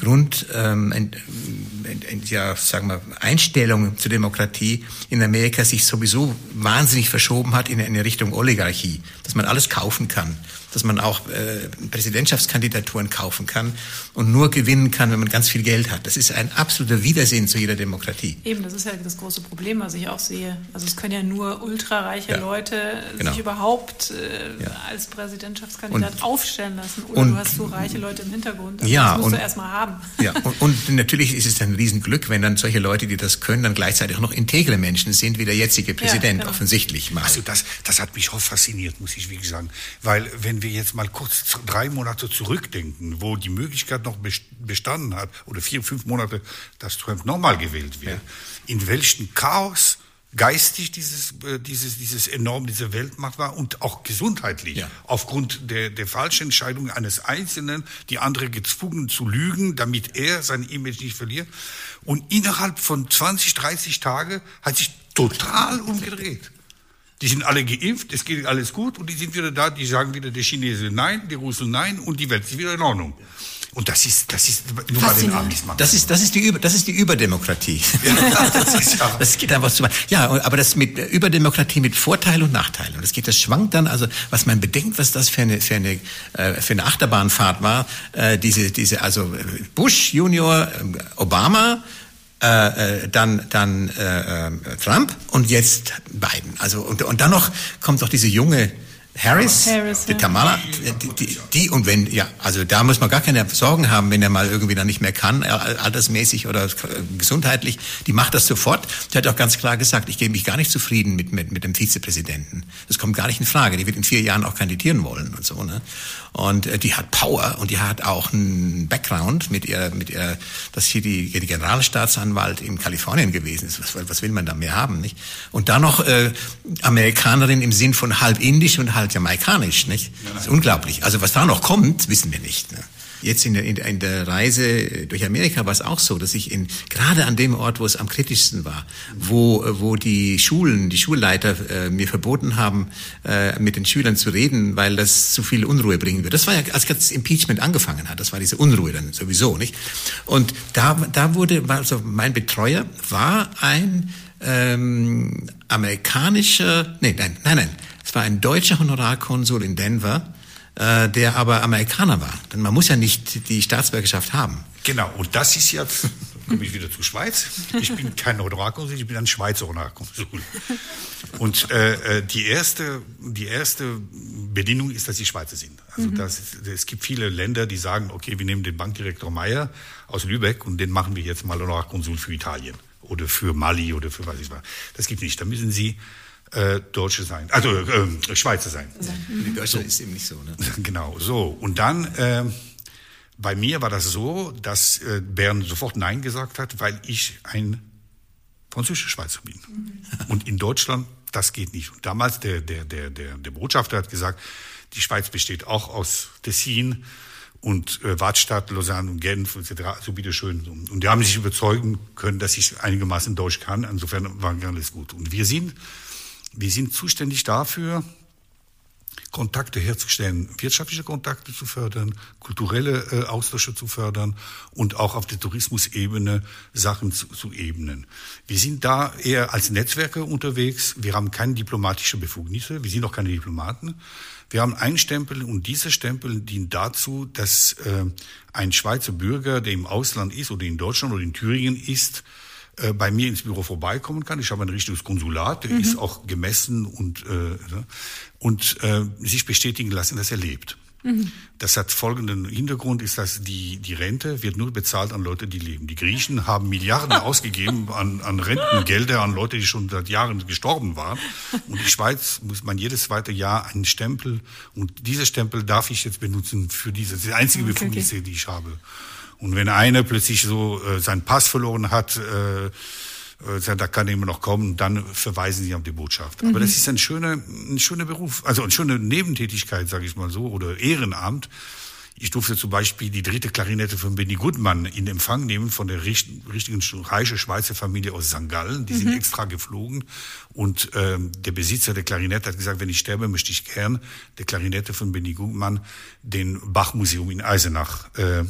Grund, ähm, ein, ein, ja, sagen wir, Einstellung zur Demokratie in Amerika sich sowieso wahnsinnig verschoben hat in eine Richtung Oligarchie, dass man alles kaufen kann, dass man auch äh, Präsidentschaftskandidaturen kaufen kann und nur gewinnen kann, wenn man ganz viel Geld hat. Das ist ein absoluter Widersinn zu jeder Demokratie. Eben, das ist ja das große Problem, was ich auch sehe. Also es können ja nur ultrareiche ja, Leute genau. sich überhaupt äh, ja. als Präsidentschaftskandidat und, aufstellen lassen. Oder und, du hast so reiche Leute im Hintergrund. Also ja, das musst und, du erstmal haben. Ja, und, und natürlich ist es ein Riesenglück, wenn dann solche Leute, die das können, dann gleichzeitig auch noch integre Menschen sind, wie der jetzige Präsident, ja, genau. offensichtlich mal. Also das, das hat mich auch fasziniert, muss ich wirklich sagen. Weil wenn wir jetzt mal kurz drei Monate zurückdenken, wo die Möglichkeit noch bestanden hat, oder vier, fünf Monate, dass Trump nochmal gewählt wird, ja. in welchem Chaos geistig dieses, dieses, dieses enorm, diese Weltmacht war und auch gesundheitlich. Ja. Aufgrund der, der falschen Entscheidung eines Einzelnen, die andere gezwungen zu lügen, damit er sein Image nicht verliert. Und innerhalb von zwanzig, dreißig Tagen hat sich total umgedreht. Die sind alle geimpft, es geht alles gut und die sind wieder da, die sagen wieder, der Chinese nein, die Russen nein und die Welt ist wieder in Ordnung. Und das ist, das ist nur mal den Amis machen. Das ist, das ist die Über, das ist die Überdemokratie. Ja, das ist ja. Das geht einfach zu weit. Ja, aber das mit Überdemokratie mit Vorteil und Nachteil. Und das geht, das schwankt dann, also, was man bedenkt, was das für eine, für eine, für eine Achterbahnfahrt war, äh, diese, diese, also, Bush Junior, Obama, Äh, dann dann äh, Trump und jetzt Biden. Also und, und dann noch kommt noch diese junge Harris, Harris die Kamala, die, die, die und wenn, ja, also da muss man gar keine Sorgen haben, wenn er mal irgendwie dann nicht mehr kann, altersmäßig oder gesundheitlich, die macht das sofort. Die hat auch ganz klar gesagt, ich gebe mich gar nicht zufrieden mit, mit, mit dem Vizepräsidenten. Das kommt gar nicht in Frage. Die wird in vier Jahren auch kandidieren wollen und so, ne? Und äh, die hat Power und die hat auch einen Background mit ihr, mit ihr, dass hier die, die Generalstaatsanwalt in Kalifornien gewesen ist. Was, was will man da mehr haben, nicht? Und dann noch äh, Amerikanerin im Sinn von halb indisch und halb jamaikanisch, nicht? Das ist unglaublich. Also was da noch kommt, wissen wir nicht, ne? Jetzt in der, in der Reise durch Amerika war es auch so, dass ich in, gerade an dem Ort, wo es am kritischsten war, wo, wo die Schulen, die Schulleiter äh, mir verboten haben, äh, mit den Schülern zu reden, weil das zu viel Unruhe bringen wird. Das war ja, als das Impeachment angefangen hat, das war diese Unruhe dann sowieso, nicht? Und da, da wurde, also mein Betreuer war ein ähm, amerikanischer, nee, nein, nein, nein, es war ein deutscher Honorarkonsul in Denver, der aber Amerikaner war. Denn man muss ja nicht die Staatsbürgerschaft haben. Genau, und das ist jetzt, komme ich wieder zur Schweiz. Ich bin kein Honorarkonsul, ich bin ein Schweizer Honorarkonsul. Und äh, die erste, die erste Bedingung ist, dass die Schweizer sind. Also mhm. das, es gibt viele Länder, die sagen, okay, wir nehmen den Bankdirektor Meyer aus Lübeck und den machen wir jetzt mal Honorarkonsul für Italien oder für Mali oder für was ich war. Das gibt nicht. Da müssen Sie Äh, Deutsche sein, also äh, Schweizer sein. Mhm. Die Deutsche so. Ist eben nicht so, ne? Genau, so. Und dann, äh, bei mir war das so, dass äh, Bern sofort Nein gesagt hat, weil ich ein französischer Schweizer bin. Mhm. Und in Deutschland, das geht nicht. Und damals, der, der, der, der, der Botschafter hat gesagt, die Schweiz besteht auch aus Tessin und äh, Wadstadt, Lausanne und Genf et cetera. Also bitteschön. Und die haben sich überzeugen können, dass ich einigermaßen Deutsch kann. Insofern war alles gut. Und wir sind Wir sind zuständig dafür, Kontakte herzustellen, wirtschaftliche Kontakte zu fördern, kulturelle äh, Austausche zu fördern und auch auf der Tourismusebene Sachen zu, zu ebnen. Wir sind da eher als Netzwerker unterwegs. Wir haben keine diplomatischen Befugnisse. Wir sind auch keine Diplomaten. Wir haben einen Stempel und dieser Stempel dient dazu, dass äh, ein Schweizer Bürger, der im Ausland ist oder in Deutschland oder in Thüringen ist, bei mir ins Büro vorbeikommen kann. Ich habe ein richtiges Konsulat, der mhm. ist auch gemessen und, äh, und äh, sich bestätigen lassen, dass er lebt. Mhm. Das hat folgenden Hintergrund, ist, dass die, die Rente wird nur bezahlt an Leute, die leben. Die Griechen haben Milliarden ausgegeben an, an Rentengelder an Leute, die schon seit Jahren gestorben waren. Und in die Schweiz muss man jedes zweite Jahr einen Stempel, und dieser Stempel darf ich jetzt benutzen für diese, das ist die einzige okay, Befugnisse, okay. die ich habe. Und wenn einer plötzlich so äh, seinen Pass verloren hat, äh, äh, da kann er immer noch kommen, dann verweisen sie auf die Botschaft. Mhm. Aber das ist ein schöner, ein schöner Beruf, also eine schöne Nebentätigkeit, sage ich mal so, oder Ehrenamt. Ich durfte zum Beispiel die dritte Klarinette von Benny Goodman in Empfang nehmen von der richtigen, richtigen reichen Schweizer Familie aus Sankt Gallen. Die mhm. sind extra geflogen. Und ähm, der Besitzer der Klarinette hat gesagt, wenn ich sterbe, möchte ich gern der Klarinette von Benny Goodman den Bach-Museum in Eisenach äh,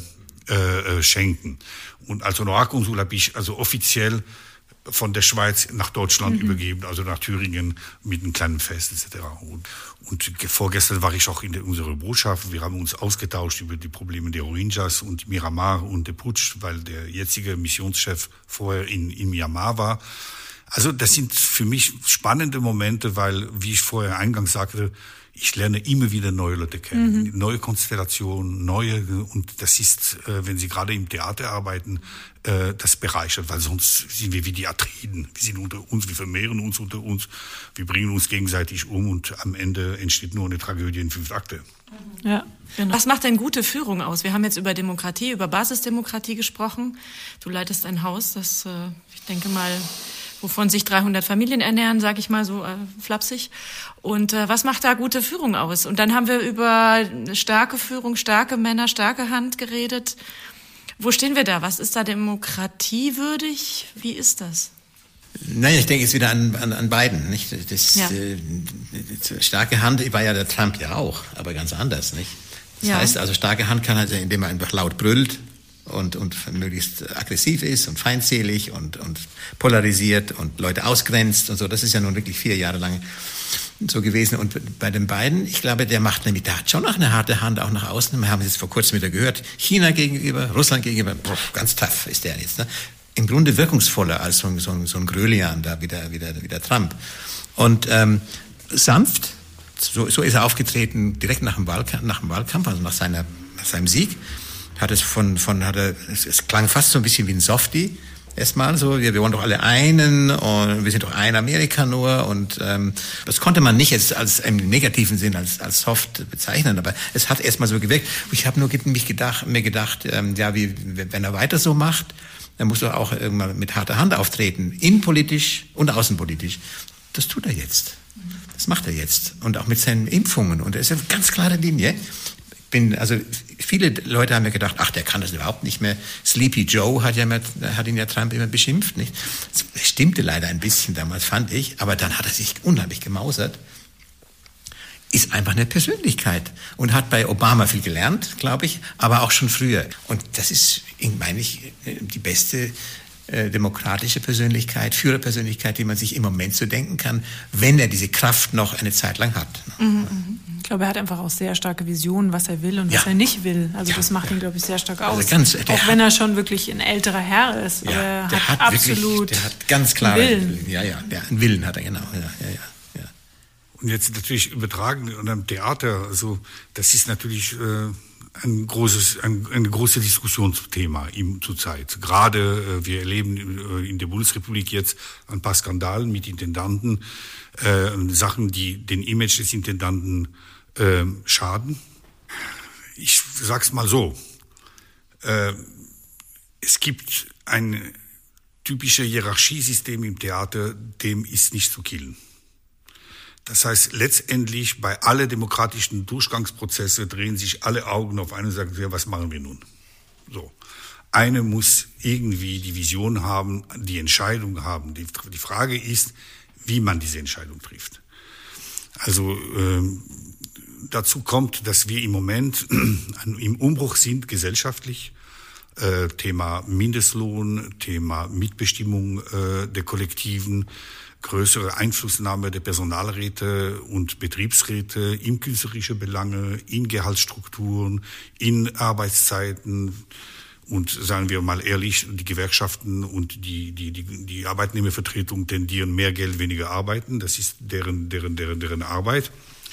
äh, schenken. Und als Honorarkonsul habe ich also offiziell von der Schweiz nach Deutschland mhm. übergeben, also nach Thüringen mit einem kleinen Fest et cetera. Und, und vorgestern war ich auch in der, unserer Botschaft. Wir haben uns ausgetauscht über die Probleme der Rohingyas und Myanmar und der Putsch, weil der jetzige Missionschef vorher in, in Myanmar war. Also das sind für mich spannende Momente, weil, wie ich vorher eingangs sagte, ich lerne immer wieder neue Leute kennen, mhm. neue Konstellationen, neue, und das ist, äh, wenn Sie gerade im Theater arbeiten, äh, das bereichert, weil sonst sind wir wie die Atriden. Wir sind unter uns, wir vermehren uns unter uns, wir bringen uns gegenseitig um und am Ende entsteht nur eine Tragödie in fünf Akte. Ja, genau. Was macht denn gute Führung aus? Wir haben jetzt über Demokratie, über Basisdemokratie gesprochen. Du leitest ein Haus, das, äh, ich denke mal, wovon sich dreihundert Familien ernähren, sage ich mal so äh, flapsig. Und äh, was macht da gute Führung aus? Und dann haben wir über starke Führung, starke Männer, starke Hand geredet. Wo stehen wir da? Was ist da demokratiewürdig? Wie ist das? Naja, ich denke jetzt wieder an, an, an Biden, nicht? Das, ja. äh, starke Hand war ja der Trump ja auch, aber ganz anders, nicht? Das ja. heißt, also starke Hand kann halt, indem man einfach laut brüllt und, und möglichst aggressiv ist und feindselig und, und polarisiert und Leute ausgrenzt und so. Das ist ja nun wirklich vier Jahre lang so gewesen. Und bei den beiden, ich glaube, der macht nämlich, der hat schon noch eine harte Hand auch nach außen. Wir haben es jetzt vor kurzem wieder gehört. China gegenüber, Russland gegenüber, boah, ganz tough ist der jetzt, ne? Im Grunde wirkungsvoller als so ein, so ein, so ein Grölian da, wie der, wie der, wie der Trump. Und ähm, sanft, so, so ist er aufgetreten direkt nach dem Wahlkampf, nach dem Wahlkampf, also nach seiner, nach seinem Sieg. Hat es von, von, hat er, es, es klang fast so ein bisschen wie ein Softie. Erstmal so, wir, wir wollen doch alle einen und wir sind doch ein Amerika nur, und ähm, das konnte man nicht jetzt als im negativen Sinn als als soft bezeichnen, aber es hat erstmal so gewirkt. Ich habe nur mich gedacht, mir gedacht, ähm, ja, wie wenn er weiter so macht, dann muss er auch irgendwann mit harter Hand auftreten, innenpolitisch und außenpolitisch. Das tut er jetzt. Das macht er jetzt, und auch mit seinen Impfungen, und das ist eine ganz klare Linie. Bin, also viele Leute haben ja gedacht, ach, der kann das überhaupt nicht mehr. Sleepy Joe hat ja immer, hat ihn ja Trump immer beschimpft, nicht? Das stimmte leider ein bisschen damals, fand ich, aber dann hat er sich unheimlich gemausert. Ist einfach eine Persönlichkeit und hat bei Obama viel gelernt, glaube ich, aber auch schon früher. Und das ist, meine ich, die beste äh, demokratische Persönlichkeit, Führerpersönlichkeit, die man sich im Moment so denken kann, wenn er diese Kraft noch eine Zeit lang hat. Mhm. Ich glaube, er hat einfach auch sehr starke Visionen, was er will und was ja. er nicht will. Also ja, das macht ihn, glaube ich, sehr stark aus. Also ganz, auch hat, wenn er schon wirklich ein älterer Herr ist. Ja, er der hat, hat absolut wirklich, der hat ganz klar Willen. Ja, ja, der, einen Willen hat er, genau. Ja, ja, ja, ja. Und jetzt natürlich übertragen und am Theater, also das ist natürlich äh, ein großes, ein, ein großes Diskussionsthema im zurzeit. Gerade äh, wir erleben äh, in der Bundesrepublik jetzt ein paar Skandale mit Intendanten, äh, Sachen, die den Image des Intendanten äh, schaden. Ich sag's mal so: äh, Es gibt ein typisches Hierarchiesystem im Theater, dem ist nicht zu killen. Das heißt, letztendlich bei alle demokratischen Durchgangsprozesse drehen sich alle Augen auf einen und sagen, ja, was machen wir nun? So. Eine muss irgendwie die Vision haben, die Entscheidung haben. Die, die Frage ist, wie man diese Entscheidung trifft. Also ähm, dazu kommt, dass wir im Moment im Umbruch sind gesellschaftlich. Äh, Thema Mindestlohn, Thema Mitbestimmung äh, der Kollektiven, größere Einflussnahme der Personalräte und Betriebsräte in künstlerische Belange, in Gehaltsstrukturen, in Arbeitszeiten. Und sagen wir mal ehrlich, die Gewerkschaften und die, die, die, die Arbeitnehmervertretung tendieren mehr Geld, weniger arbeiten. Das ist deren, deren, deren, deren Arbeit.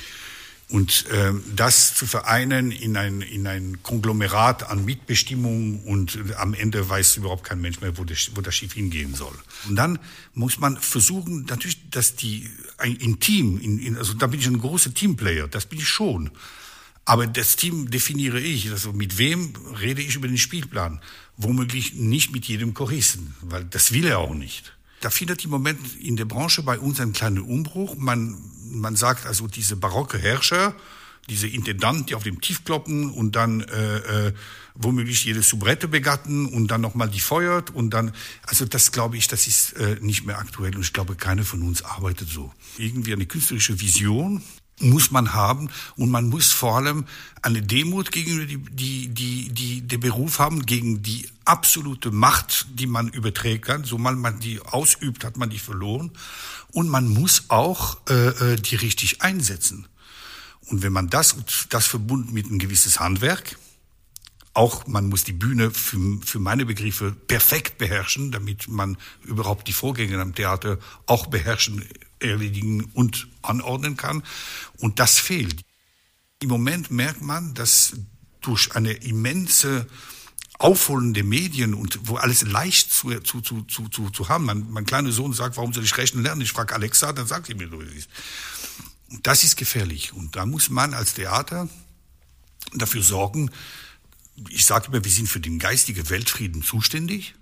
Und äh, das zu vereinen in ein, in ein Konglomerat an Mitbestimmung, und am Ende weiß überhaupt kein Mensch mehr, wo das, wo das Schiff hingehen soll. Und dann muss man versuchen, natürlich, dass die ein, im Team, in, in, also da bin ich ein großer Teamplayer, das bin ich schon. Aber das Team definiere ich, also mit wem rede ich über den Spielplan? Womöglich nicht mit jedem Choristen, weil das will er auch nicht. Da findet im Moment in der Branche bei uns ein kleiner Umbruch. Man, man sagt also, diese barocke Herrscher, diese Intendanten, die auf dem Tief kloppen und dann äh, äh, womöglich jede Soubrette begatten und dann nochmal die feuert und dann, also das glaube ich, das ist äh, nicht mehr aktuell, und ich glaube, keiner von uns arbeitet so. Irgendwie eine künstlerische Vision, muss man haben, und man muss vor allem eine Demut gegenüber die, die, die, die, der Beruf haben, gegen die absolute Macht, die man überträgt kann. Sobald man die ausübt, hat man die verloren. Und man muss auch äh, die richtig einsetzen. Und wenn man das, das verbunden mit ein gewisses Handwerk, auch man muss die Bühne für, für meine Begriffe perfekt beherrschen, damit man überhaupt die Vorgänge am Theater auch beherrschen, erledigen und anordnen kann. Und das fehlt. Im Moment merkt man, dass durch eine immense Aufholen der Medien und wo alles leicht zu, zu, zu, zu, zu, zu haben. Mein, mein kleiner Sohn sagt, warum soll ich rechnen lernen? Ich frage Alexa, dann sagt sie mir, wie es ist. Und das ist gefährlich. Und da muss man als Theater dafür sorgen, ich sage immer, wir sind für den geistigen Weltfrieden zuständig.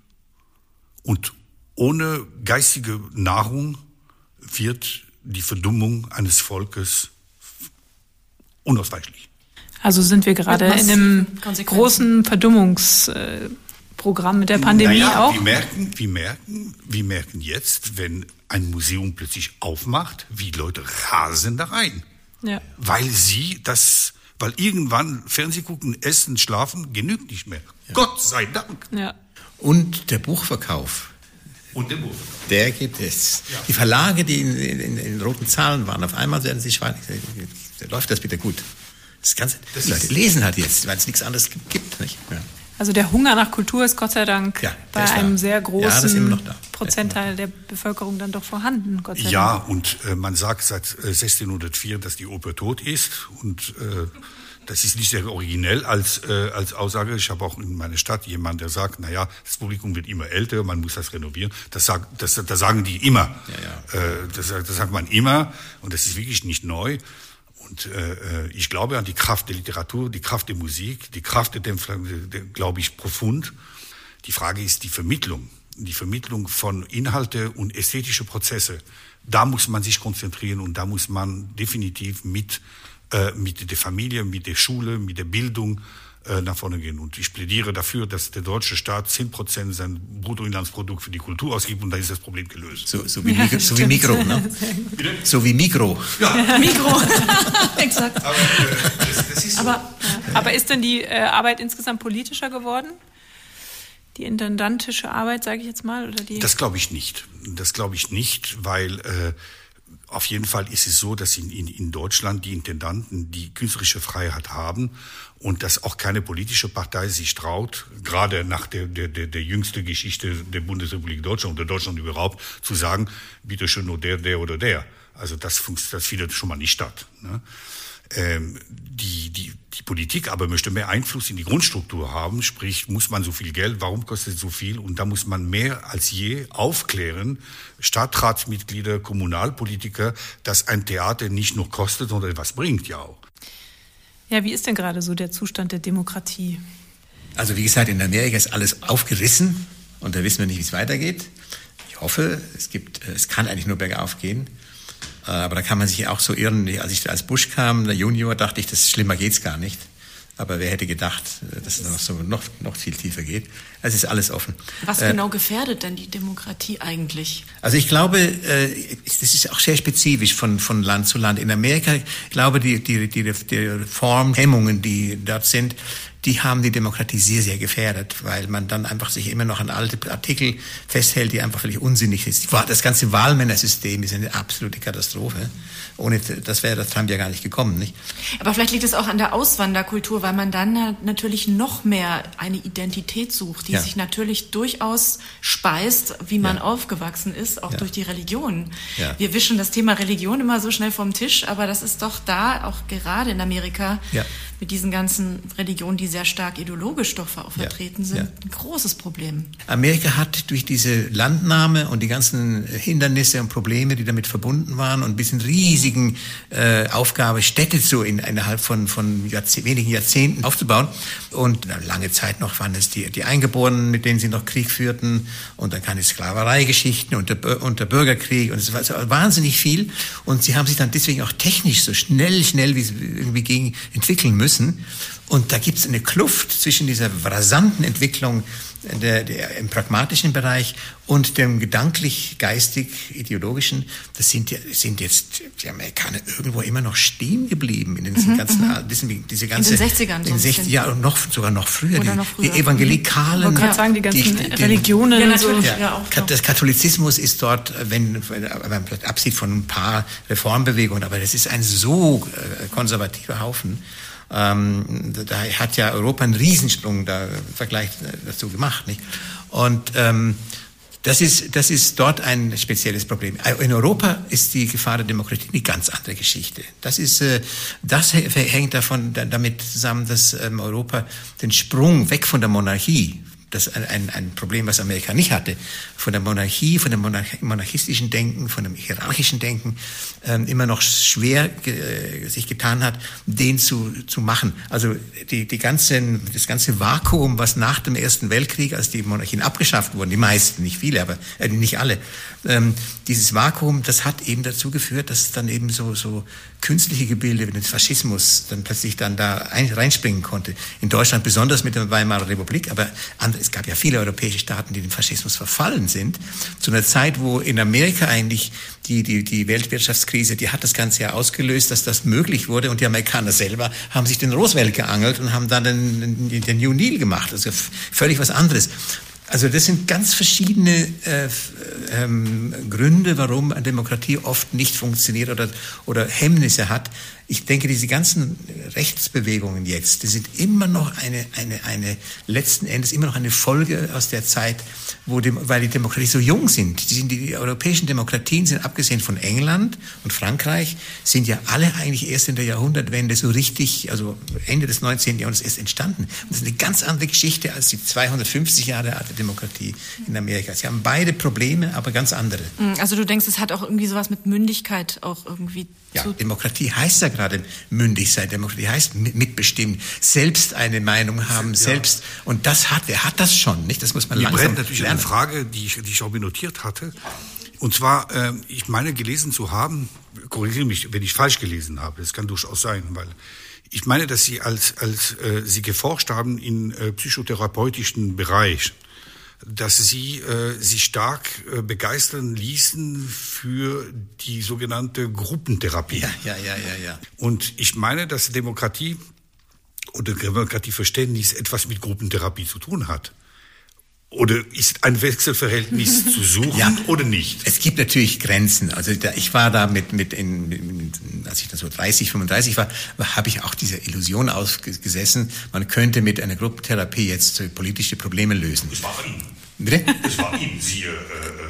Und ohne geistige Nahrung wird die Verdummung eines Volkes unausweichlich. Also sind wir gerade in einem großen Verdummungsprogramm mit der Pandemie naja, auch? Wir merken, wir merken, wir merken jetzt, wenn ein Museum plötzlich aufmacht, wie Leute rasen da rein. Ja. Weil sie das, weil irgendwann Fernseh gucken, essen, schlafen, genügt nicht mehr. Ja. Gott sei Dank. Ja. Und der Buchverkauf. Und der Buchverkauf. Der gibt es. Ja. Die Verlage, die in, in, in roten Zahlen waren, auf einmal werden sie schweinig. Läuft das bitte gut. Das Ganze, das die Leute lesen halt jetzt, weil es nichts anderes gibt. Nicht? Ja. Also der Hunger nach Kultur ist Gott sei Dank ja, bei einem da. sehr großen ja, Prozentteil der Bevölkerung dann doch vorhanden. Gott sei ja, Dank. Und äh, man sagt seit äh, sechzehnhundertvier, dass die Oper tot ist. Und äh, das ist nicht sehr originell als, äh, als Aussage. Ich habe auch in meiner Stadt jemanden, der sagt, naja, das Publikum wird immer älter, man muss das renovieren. Das, sagt, das, das sagen die immer. Ja, ja. Äh, das, das sagt man immer. Und das ist wirklich nicht neu. Und äh, ich glaube an die Kraft der Literatur, die Kraft der Musik, die Kraft der Dämpfer, glaube ich, profund. Die Frage ist die Vermittlung, die Vermittlung von Inhalte und ästhetische Prozesse. Da muss man sich konzentrieren und da muss man definitiv mit, äh, mit der Familie, mit der Schule, mit der Bildung äh, nach vorne gehen. Und ich plädiere dafür, dass der deutsche Staat zehn Prozent sein Bruttoinlandsprodukt für die Kultur ausgibt und dann ist das Problem gelöst. So, so, wie, ja, Mikro, so wie Mikro, ne? So wie Mikro. Ja. Mikro. Exakt. Aber, äh, das, das ist so. aber, äh, aber ist denn die äh, Arbeit insgesamt politischer geworden? Die intendantische Arbeit, sage ich jetzt mal? Oder die? Das glaube ich nicht. Das glaube ich nicht, weil äh, auf jeden Fall ist es so, dass in, in, in Deutschland die Intendanten die künstlerische Freiheit haben und dass auch keine politische Partei sich traut, gerade nach der, der, der, der jüngsten Geschichte der Bundesrepublik Deutschland oder Deutschland überhaupt, zu sagen, bitte schön nur der, der oder der. Also das, das findet schon mal nicht statt. Ne? Ähm, die, die, die Politik aber möchte mehr Einfluss in die Grundstruktur haben, sprich, muss man so viel Geld, warum kostet es so viel? Und da muss man mehr als je aufklären, Stadtratsmitglieder, Kommunalpolitiker, dass ein Theater nicht nur kostet, sondern etwas bringt ja auch. Ja, wie ist denn gerade so der Zustand der Demokratie? Also wie gesagt, in Amerika ist alles aufgerissen und da wissen wir nicht, wie es weitergeht. Ich hoffe, es gibt, es kann eigentlich nur bergauf gehen. Aber da kann man sich auch so irren. Als ich als Bush kam, der Junior, dachte ich, das schlimmer geht's gar nicht. Aber wer hätte gedacht, dass es noch so noch, noch viel tiefer geht? Es ist alles offen. Was äh, genau gefährdet denn die Demokratie eigentlich? Also ich glaube, äh, das ist auch sehr spezifisch von, von Land zu Land. In Amerika, ich glaube, die, die, die, die Reformhemmungen, die dort sind, die haben die Demokratie sehr, sehr gefährdet, weil man dann einfach sich immer noch an alte Artikel festhält, die einfach völlig unsinnig sind. Das ganze Wahlmännersystem ist eine absolute Katastrophe. Ohne das wäre das Trump ja gar nicht gekommen, nicht? Aber vielleicht liegt es auch an der Auswanderkultur, weil man dann natürlich noch mehr eine Identität sucht, die ja. sich natürlich durchaus speist, wie man ja. aufgewachsen ist, auch ja. durch die Religion. Ja. Wir wischen das Thema Religion immer so schnell vom Tisch, aber das ist doch da, auch gerade in Amerika, ja. mit diesen ganzen Religionen, die sehr stark ideologisch doch auch vertreten ja. sind, ja. ein großes Problem. Amerika hat durch diese Landnahme und die ganzen Hindernisse und Probleme, die damit verbunden waren und bis in riesigen äh, Aufgabe, Städte so in, innerhalb von, von Jahrzeh- wenigen Jahrzehnten aufzubauen. Und na, lange Zeit noch waren es die, die Eingeborenen, mit denen sie noch Krieg führten und dann keine Sklavereigeschichten und der, und der Bürgerkrieg und es war so wahnsinnig viel und sie haben sich dann deswegen auch technisch so schnell, schnell wie sie irgendwie gegen entwickeln müssen. müssen. Und da gibt es eine Kluft zwischen dieser rasanten Entwicklung der, der, im pragmatischen Bereich und dem gedanklich-geistig-ideologischen. Das sind, sind jetzt die Amerikaner irgendwo immer noch stehen geblieben in diesen mhm, ganzen, mhm. Diesen, diese ganze, in den sechzigern. In den sechzigern, ja, und noch, sogar noch früher. Die, noch früher. Die Evangelikalen. Ich wollte gerade sagen, die ganzen die, Religionen. Ja, so. ja, ja, auch das Katholizismus ist dort, wenn, wenn man absieht von ein paar Reformbewegungen, aber das ist ein so äh, konservativer Haufen. Ähm, da hat ja Europa einen Riesensprung da im Vergleich dazu gemacht, nicht? Und ähm, das ist das ist dort ein spezielles Problem. In Europa ist die Gefahr der Demokratie eine ganz andere Geschichte. Das ist äh, das hängt davon damit zusammen, dass ähm, Europa den Sprung weg von der Monarchie, das ein, ein, ein Problem, was Amerika nicht hatte, von der Monarchie, von dem monarch- monarchistischen Denken, von dem hierarchischen Denken, ähm, immer noch schwer ge- sich getan hat, den zu, zu machen. Also die, die ganzen, das ganze Vakuum, was nach dem Ersten Weltkrieg, als die Monarchien abgeschafft wurden, die meisten, nicht viele, aber äh, nicht alle, ähm, dieses Vakuum, das hat eben dazu geführt, dass dann eben so, so künstliche Gebilde wie den Faschismus dann plötzlich dann da ein, reinspringen konnte. In Deutschland besonders mit der Weimarer Republik, aber andere, es gab ja viele europäische Staaten, die dem Faschismus verfallen sind. Zu einer Zeit, wo in Amerika eigentlich die, die, die Weltwirtschaftskrise, die hat das Ganze ja ausgelöst, dass das möglich wurde, und die Amerikaner selber haben sich den Roosevelt geangelt und haben dann den, den New Deal gemacht. Also völlig was anderes. Also das sind ganz verschiedene äh, ähm, Gründe, warum eine Demokratie oft nicht funktioniert oder, oder Hemmnisse hat. Ich denke, diese ganzen Rechtsbewegungen jetzt, die sind immer noch eine, eine, eine letzten Endes immer noch eine Folge aus der Zeit, wo die, weil die Demokratien so jung sind. Die, sind, die europäischen Demokratien sind, abgesehen von England und Frankreich, sind ja alle eigentlich erst in der Jahrhundertwende so richtig, also Ende des neunzehnten Jahrhunderts erst entstanden. Und das ist eine ganz andere Geschichte als die zweihundertfünfzig Jahre alte Demokratie in Amerika. Sie haben beide Probleme, aber ganz andere. Also du denkst, es hat auch irgendwie sowas mit Mündigkeit auch irgendwie ja, zu... Demokratie heißt ja gerade mündig sein. Demokratie heißt mitbestimmen, selbst eine Meinung haben, ja. selbst. Und das hat, wer hat das schon, nicht? Das muss man Mir langsam brennt natürlich lernen. eine Frage, die ich, die ich auch notiert hatte. Und zwar, äh, ich meine gelesen zu haben, korrigiere mich, wenn ich falsch gelesen habe, das kann durchaus sein, weil ich meine, dass Sie als, als äh, Sie geforscht haben in äh, psychotherapeutischen Bereich, dass Sie äh, sich stark äh, begeistern ließen für die sogenannte Gruppentherapie. Ja, ja, ja, ja, ja. Und ich meine, dass Demokratie oder Demokratieverständnis etwas mit Gruppentherapie zu tun hat. Oder ist ein Wechselverhältnis zu suchen ja, oder nicht? Es gibt natürlich Grenzen. Also da, ich war da mit, mit, in, mit als ich da so dreißig, fünfunddreißig war, habe ich auch diese Illusion ausgesessen, man könnte mit einer Gruppentherapie jetzt äh, politische Probleme lösen. Das war Ihnen. Bitte? Das war Ihnen, siehe äh,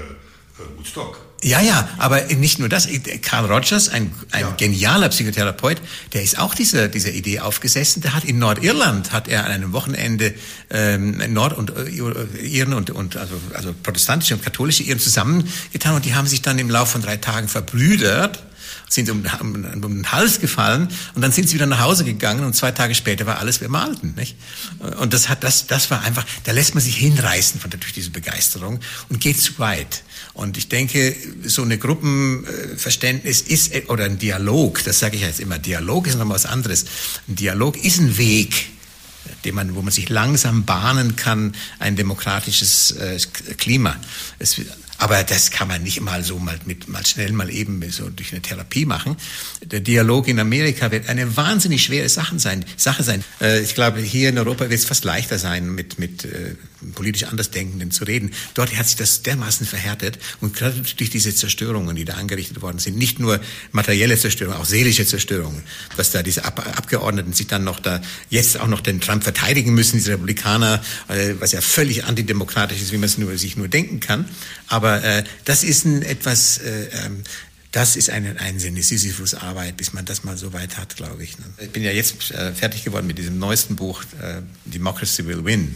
äh, Woodstock. Ja, ja, aber nicht nur das. Carl Rogers, ein, ein ja. genialer Psychotherapeut, der ist auch dieser, dieser Idee aufgesessen. Der hat in Nordirland, hat er an einem Wochenende ähm, Nord- und äh, Iren und, und also, also protestantische und katholische Iren zusammengetan, und die haben sich dann im Laufe von drei Tagen verbrüdert, sind um, um, um den Hals gefallen, und dann sind sie wieder nach Hause gegangen, und zwei Tage später war alles beim Alten, nicht? Und das hat, das, das war einfach, da lässt man sich hinreißen von durch diese Begeisterung und geht zu weit. Und ich denke, so eine Gruppenverständnis ist, oder ein Dialog, das sage ich jetzt immer, Dialog ist noch was anderes. Ein Dialog ist ein Weg, den man, wo man sich langsam bahnen kann, ein demokratisches äh, Klima. Es, aber das kann man nicht mal so mal mit mal schnell mal eben so durch eine Therapie machen. Der Dialog in Amerika wird eine wahnsinnig schwere Sache sein. Sache sein. Äh, ich glaube, hier in Europa wird es fast leichter sein, mit mit äh, politisch Andersdenkenden zu reden. Dort hat sich das dermaßen verhärtet, und gerade durch diese Zerstörungen, die da angerichtet worden sind, nicht nur materielle Zerstörungen, auch seelische Zerstörungen, dass da diese Ab- Abgeordneten sich dann noch da jetzt auch noch den Trump verteidigen müssen, diese Republikaner, äh, was ja völlig antidemokratisch ist, wie man es nur sich nur denken kann. Aber äh, das ist ein etwas, äh, ähm, das ist eine, eine Sisyphus-Arbeit, bis man das mal so weit hat, glaube ich. Ne? Ich bin ja jetzt äh, fertig geworden mit diesem neuesten Buch, äh, Democracy Will Win.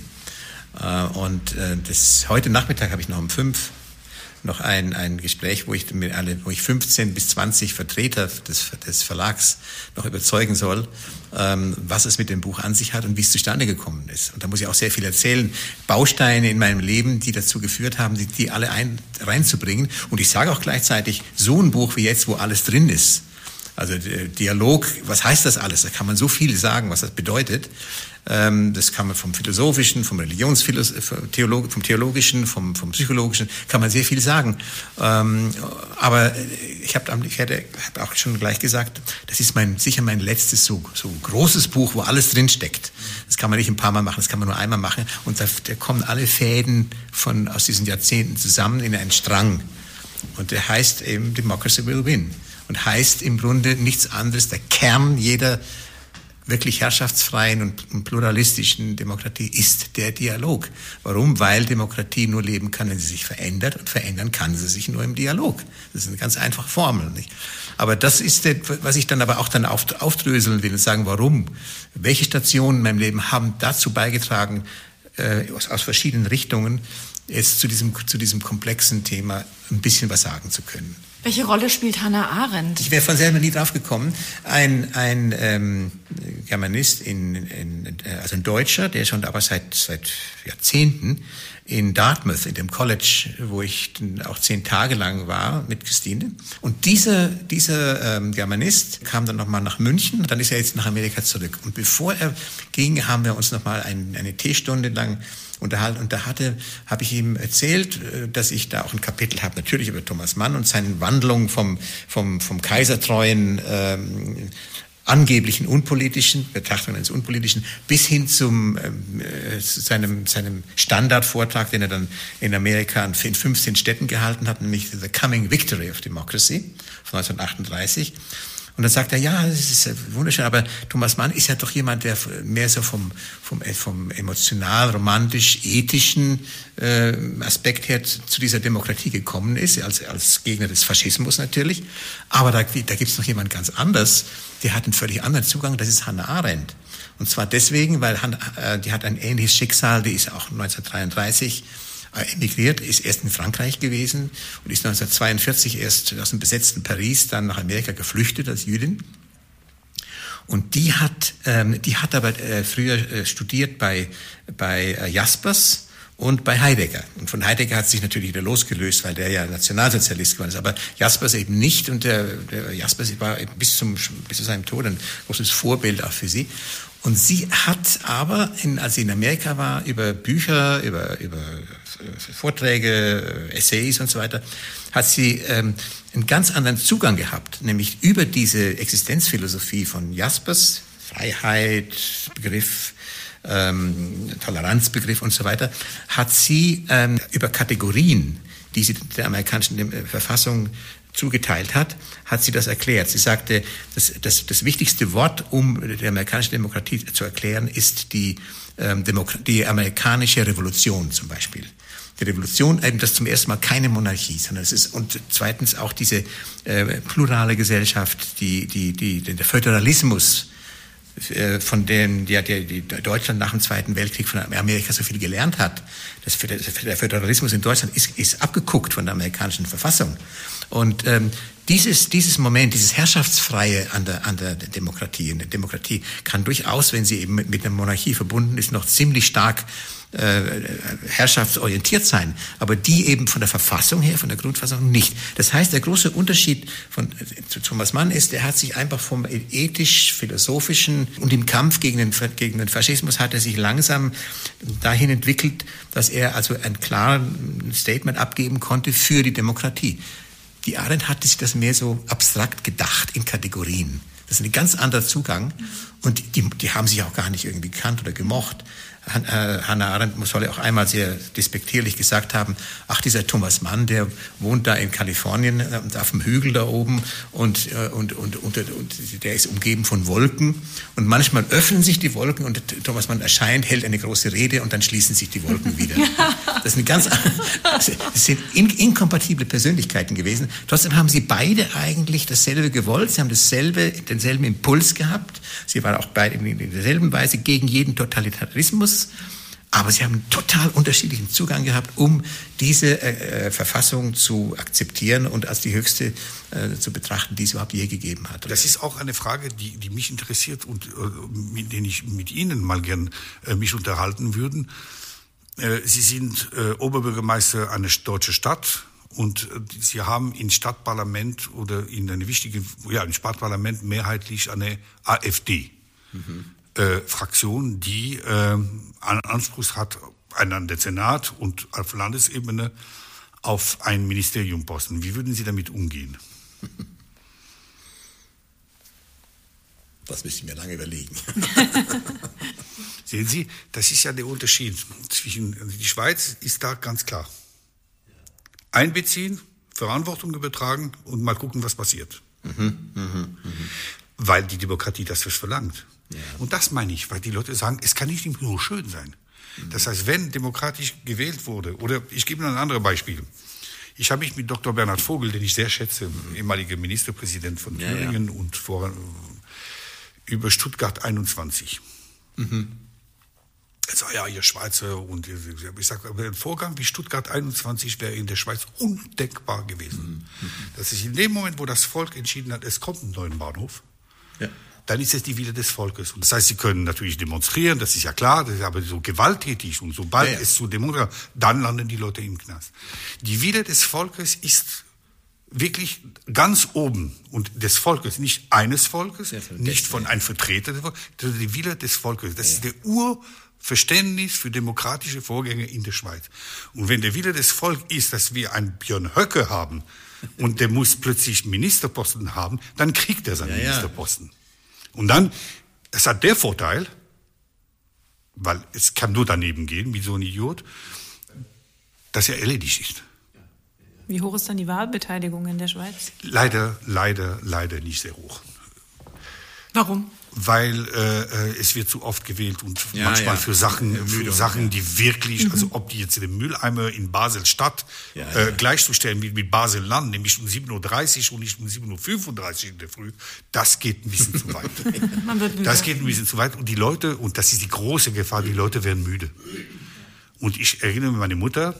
Äh, und äh, das, heute Nachmittag habe ich noch um fünf noch ein, ein Gespräch, wo ich mit alle, wo ich fünfzehn bis zwanzig Vertreter des, des Verlags noch überzeugen soll, ähm, was es mit dem Buch an sich hat und wie es zustande gekommen ist. Und da muss ich auch sehr viel erzählen. Bausteine in meinem Leben, die dazu geführt haben, die, die alle ein, reinzubringen. Und ich sage auch gleichzeitig, so ein Buch wie jetzt, wo alles drin ist, Also Dialog, was heißt das alles? Da kann man so viel sagen, was das bedeutet. Das kann man vom Philosophischen, vom Religionstheologischen, vom Theologischen, vom, vom Psychologischen, kann man sehr viel sagen. Aber ich habe ich hab auch schon gleich gesagt, das ist mein, sicher mein letztes so, so großes Buch, wo alles drinsteckt. Das kann man nicht ein paar Mal machen, das kann man nur einmal machen. Und da, da kommen alle Fäden von, aus diesen Jahrzehnten zusammen in einen Strang. Und der heißt eben Democracy Will Win. Und heißt im Grunde nichts anderes, der Kern jeder wirklich herrschaftsfreien und pluralistischen Demokratie ist der Dialog. Warum? Weil Demokratie nur leben kann, wenn sie sich verändert, und verändern kann sie sich nur im Dialog. Das ist eine ganz einfache Formel, nicht? Aber das ist der, was ich dann aber auch dann aufdröseln will und sagen, warum? Welche Stationen in meinem Leben haben dazu beigetragen, äh, aus, aus verschiedenen Richtungen, jetzt zu diesem, zu diesem komplexen Thema ein bisschen was sagen zu können. Welche Rolle spielt Hannah Arendt? Ich wäre von selber nie drauf gekommen. Ein, ein ähm, Germanist, in, in, also ein Deutscher, der schon aber seit, seit Jahrzehnten in Dartmouth, in dem College, wo ich auch zehn Tage lang war mit Christine. Und dieser, dieser ähm, Germanist kam dann nochmal nach München, dann ist er jetzt nach Amerika zurück. Und bevor er ging, haben wir uns nochmal ein, eine Teestunde lang unterhalten. Und da hatte, habe ich ihm erzählt, dass ich da auch ein Kapitel habe, natürlich über Thomas Mann und seine Wandlung vom, vom, vom kaisertreuen, ähm, angeblichen unpolitischen, Betrachtung eines unpolitischen, bis hin zum äh, seinem, seinem Standardvortrag, den er dann in Amerika in fünfzehn Städten gehalten hat, nämlich The Coming Victory of Democracy von neunzehnhundertachtunddreißig. Und dann sagt er, ja, das ist wunderschön, aber Thomas Mann ist ja doch jemand, der mehr so vom, vom, vom emotional, romantisch, ethischen äh, Aspekt her zu dieser Demokratie gekommen ist, als, als Gegner des Faschismus natürlich. Aber da, da gibt es noch jemand ganz anders, der hat einen völlig anderen Zugang, das ist Hannah Arendt. Und zwar deswegen, weil Hannah, äh, die hat ein ähnliches Schicksal, die ist auch neunzehnhundertdreiunddreißig emigriert, ist erst in Frankreich gewesen und ist neunzehnhundertzweiundvierzig erst aus dem besetzten Paris dann nach Amerika geflüchtet als Jüdin. Und die hat, ähm, die hat aber äh, früher äh, studiert bei, bei äh, Jaspers und bei Heidegger. Und von Heidegger hat sie sich natürlich wieder losgelöst, weil der ja Nationalsozialist geworden ist. Aber Jaspers eben nicht. Und der, der Jaspers war bis zum, bis zu seinem Tod ein großes Vorbild auch für sie. Und sie hat aber, in, als sie in Amerika war, über Bücher, über, über Vorträge, Essays und so weiter, hat sie ähm, einen ganz anderen Zugang gehabt, nämlich über diese Existenzphilosophie von Jaspers, Freiheit, Begriff, ähm, Toleranzbegriff und so weiter, hat sie ähm, über Kategorien, die sie der amerikanischen Verfassung zugeteilt hat, hat sie das erklärt. Sie sagte, das, das, das wichtigste Wort, um die amerikanische Demokratie zu erklären, ist die, ähm, Demo- die amerikanische Revolution zum Beispiel. Die Revolution, eben das zum ersten Mal keine Monarchie, sondern es ist, und zweitens auch diese äh, plurale Gesellschaft, die, die, die, der Föderalismus, äh, von dem ja, der, die Deutschland nach dem Zweiten Weltkrieg von Amerika so viel gelernt hat. Das, der Föderalismus in Deutschland ist, ist abgeguckt von der amerikanischen Verfassung. Und ähm, dieses, dieses Moment, dieses Herrschaftsfreie an der, an der Demokratie, eine Demokratie kann durchaus, wenn sie eben mit, mit einer Monarchie verbunden ist, noch ziemlich stark äh, herrschaftsorientiert sein, aber die eben von der Verfassung her, von der Grundverfassung nicht. Das heißt, der große Unterschied von zu Thomas Mann ist, der hat sich einfach vom ethisch-philosophischen und im Kampf gegen den, gegen den Faschismus hat er sich langsam dahin entwickelt, dass er also ein klares Statement abgeben konnte für die Demokratie. Die Arendt hatte sich das mehr so abstrakt gedacht in Kategorien. Das ist ein ganz anderer Zugang und die, die haben sich auch gar nicht irgendwie gekannt oder gemocht. Hannah Arendt soll ja auch einmal sehr despektierlich gesagt haben, ach, dieser Thomas Mann, der wohnt da in Kalifornien auf dem Hügel da oben und, und, und, und, und der ist umgeben von Wolken und manchmal öffnen sich die Wolken und Thomas Mann erscheint, hält eine große Rede und dann schließen sich die Wolken wieder. Das ist eine ganz, das sind in, inkompatible Persönlichkeiten gewesen. Trotzdem haben sie beide eigentlich dasselbe gewollt, sie haben dasselbe, denselben Impuls gehabt, sie waren auch beide in derselben Weise gegen jeden Totalitarismus. Aber sie haben einen total unterschiedlichen Zugang gehabt, um diese äh, Verfassung zu akzeptieren und als die höchste äh, zu betrachten, die es überhaupt je gegeben hat. Das ist auch eine Frage, die, die mich interessiert und äh, mit der ich mit Ihnen mal gern äh, mich unterhalten würde. Äh, Sie sind äh, Oberbürgermeister einer deutschen Stadt Und sie haben im Stadtparlament oder in einer wichtigen, ja, im Stadtparlament mehrheitlich eine AfD. Mhm. Äh, Fraktion, die äh, einen Anspruch hat, an den Senat und auf Landesebene auf ein Ministeriumposten. Wie würden Sie damit umgehen? Das müsste ich mir lange überlegen. Sehen Sie, das ist ja der Unterschied zwischen, also die Schweiz ist da ganz klar. Einbeziehen, Verantwortung übertragen und mal gucken, was passiert. Mhm, mh, mh. Weil die Demokratie das verlangt. Ja. Und das meine ich, weil die Leute sagen, es kann nicht nur schön sein. Mhm. Das heißt, wenn demokratisch gewählt wurde, oder ich gebe Ihnen ein anderes Beispiel. Ich habe mich mit Doktor Bernhard Vogel, den ich sehr schätze, mhm. ehemaliger Ministerpräsident von Thüringen ja, ja. und vor, über Stuttgart einundzwanzig. Mhm. Er sagt, ja, ihr Schweizer, und ich sage, aber ein Vorgang wie Stuttgart einundzwanzig wäre in der Schweiz undenkbar gewesen. Mhm. Das ist in dem Moment, wo das Volk entschieden hat, es kommt ein neuer Bahnhof, ja. dann ist es die Wille des Volkes. Und das heißt, sie können natürlich demonstrieren, das ist ja klar, das ist aber so gewalttätig und sobald ja, ja. es zu demonstrieren, dann landen die Leute im Knast. Die Wille des Volkes ist wirklich ganz oben und des Volkes, nicht eines Volkes, ja, nicht von einem Vertreter, sondern die Wille des Volkes. Das ja. ist der Urverständnis für demokratische Vorgänge in der Schweiz. Und wenn der Wille des Volkes ist, dass wir einen Björn Höcke haben und der muss plötzlich Ministerposten haben, dann kriegt er seinen ja, Ministerposten. Ja. Und dann, das hat der Vorteil, weil es kann nur daneben gehen, wie so ein Idiot, dass er erledigt ist. Wie hoch ist dann die Wahlbeteiligung in der Schweiz? Leider, leider, leider nicht sehr hoch. Warum? Weil äh, es wird zu oft gewählt und ja, manchmal ja. für Sachen, für Sachen, die wirklich, mhm. also ob die jetzt den Mülleimer in Basel-Stadt ja, äh, ja. gleichzustellen mit, mit Basel-Land, nämlich um sieben Uhr dreißig und nicht um sieben Uhr fünfunddreißig in der Früh, das geht ein bisschen zu weit. Man wird müde. Das geht ein bisschen zu weit und die Leute, und das ist die große Gefahr, die Leute werden müde. Und ich erinnere mich, meine Mutter,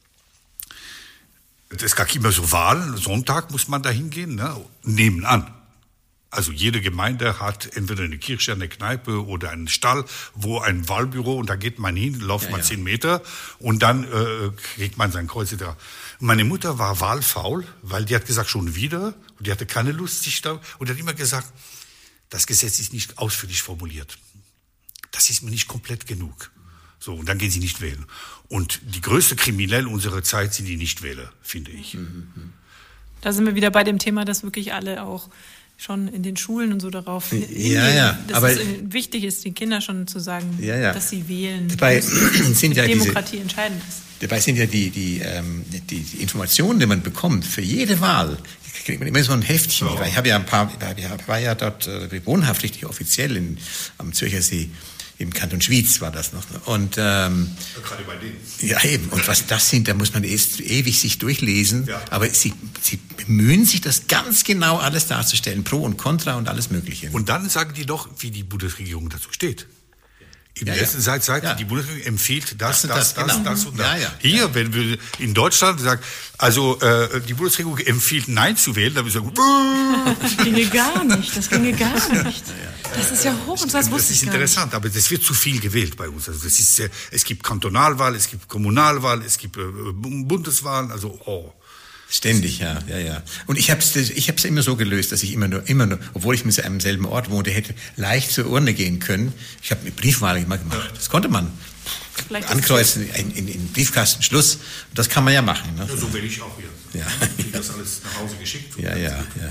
es gab immer so Wahlen, Sonntag muss man da hingehen, ne? Nebenan. Also jede Gemeinde hat entweder eine Kirche, eine Kneipe oder einen Stall, wo ein Wahlbüro, und da geht man hin, läuft ja, man ja. zehn Meter und dann äh, kriegt man sein Kreuz da. Meine Mutter war wahlfaul, weil die hat gesagt, schon wieder, und die hatte keine Lust, sich da, und die hat immer gesagt, das Gesetz ist nicht ausführlich formuliert. Das ist mir nicht komplett genug. So, und dann gehen sie nicht wählen. Und die größte Kriminelle unserer Zeit sind die Nichtwähler, finde ich. Da sind wir wieder bei dem Thema, dass wirklich alle auch schon in den Schulen und so darauf ja, hingehen, ja, dass aber es wichtig ist, den Kindern schon zu sagen, ja, ja. dass sie wählen, dabei sind ja Demokratie diese, entscheidend ist. Dabei sind ja die, die, ähm, die, die Informationen, die man bekommt für jede Wahl, kriegt man immer so ein Heftchen. Ja. Ich habe ja ein paar, ich war ja dort äh, wohnhaft richtig offiziell in, am Zürcher See. Im Kanton Schwyz war das noch. Und, ähm, ja, gerade bei denen. Ja, eben. Und was das sind, da muss man erst ewig sich durchlesen. Ja. Aber sie, sie bemühen sich, das ganz genau alles darzustellen. Pro und Contra und alles Mögliche. Und dann sagen die doch, wie die Bundesregierung dazu steht. In der ja, ersten ja. Seite, ja. die Bundesregierung empfiehlt das, das, das, das, genau. das und das. Ja, ja. Hier, ja. wenn wir in Deutschland sagen, also äh, die Bundesregierung empfiehlt Nein zu wählen, dann wir sagen, das ginge gar nicht, das ginge gar nicht. Das ist ja hoch und das wusste ich gar nicht. Das ist interessant, aber es wird zu viel gewählt bei uns. Also das ist, äh, es gibt Kantonalwahl, es gibt Kommunalwahl, es gibt äh, Bundeswahlen, also oh. Ständig, ja, ja, ja. Und ich habe es ich hab's immer so gelöst, dass ich immer nur, immer nur, obwohl ich mit einem selben Ort wohnte, hätte leicht zur Urne gehen können. Ich habe eine Briefwahl immer gemacht. Das konnte man. Vielleicht ankreuzen in, in, in Briefkasten, Schluss. Und das kann man ja machen. Ne? Ja, so will ich auch hier. Ja. Ich kriege das alles nach Hause geschickt. Ja, ja, ja.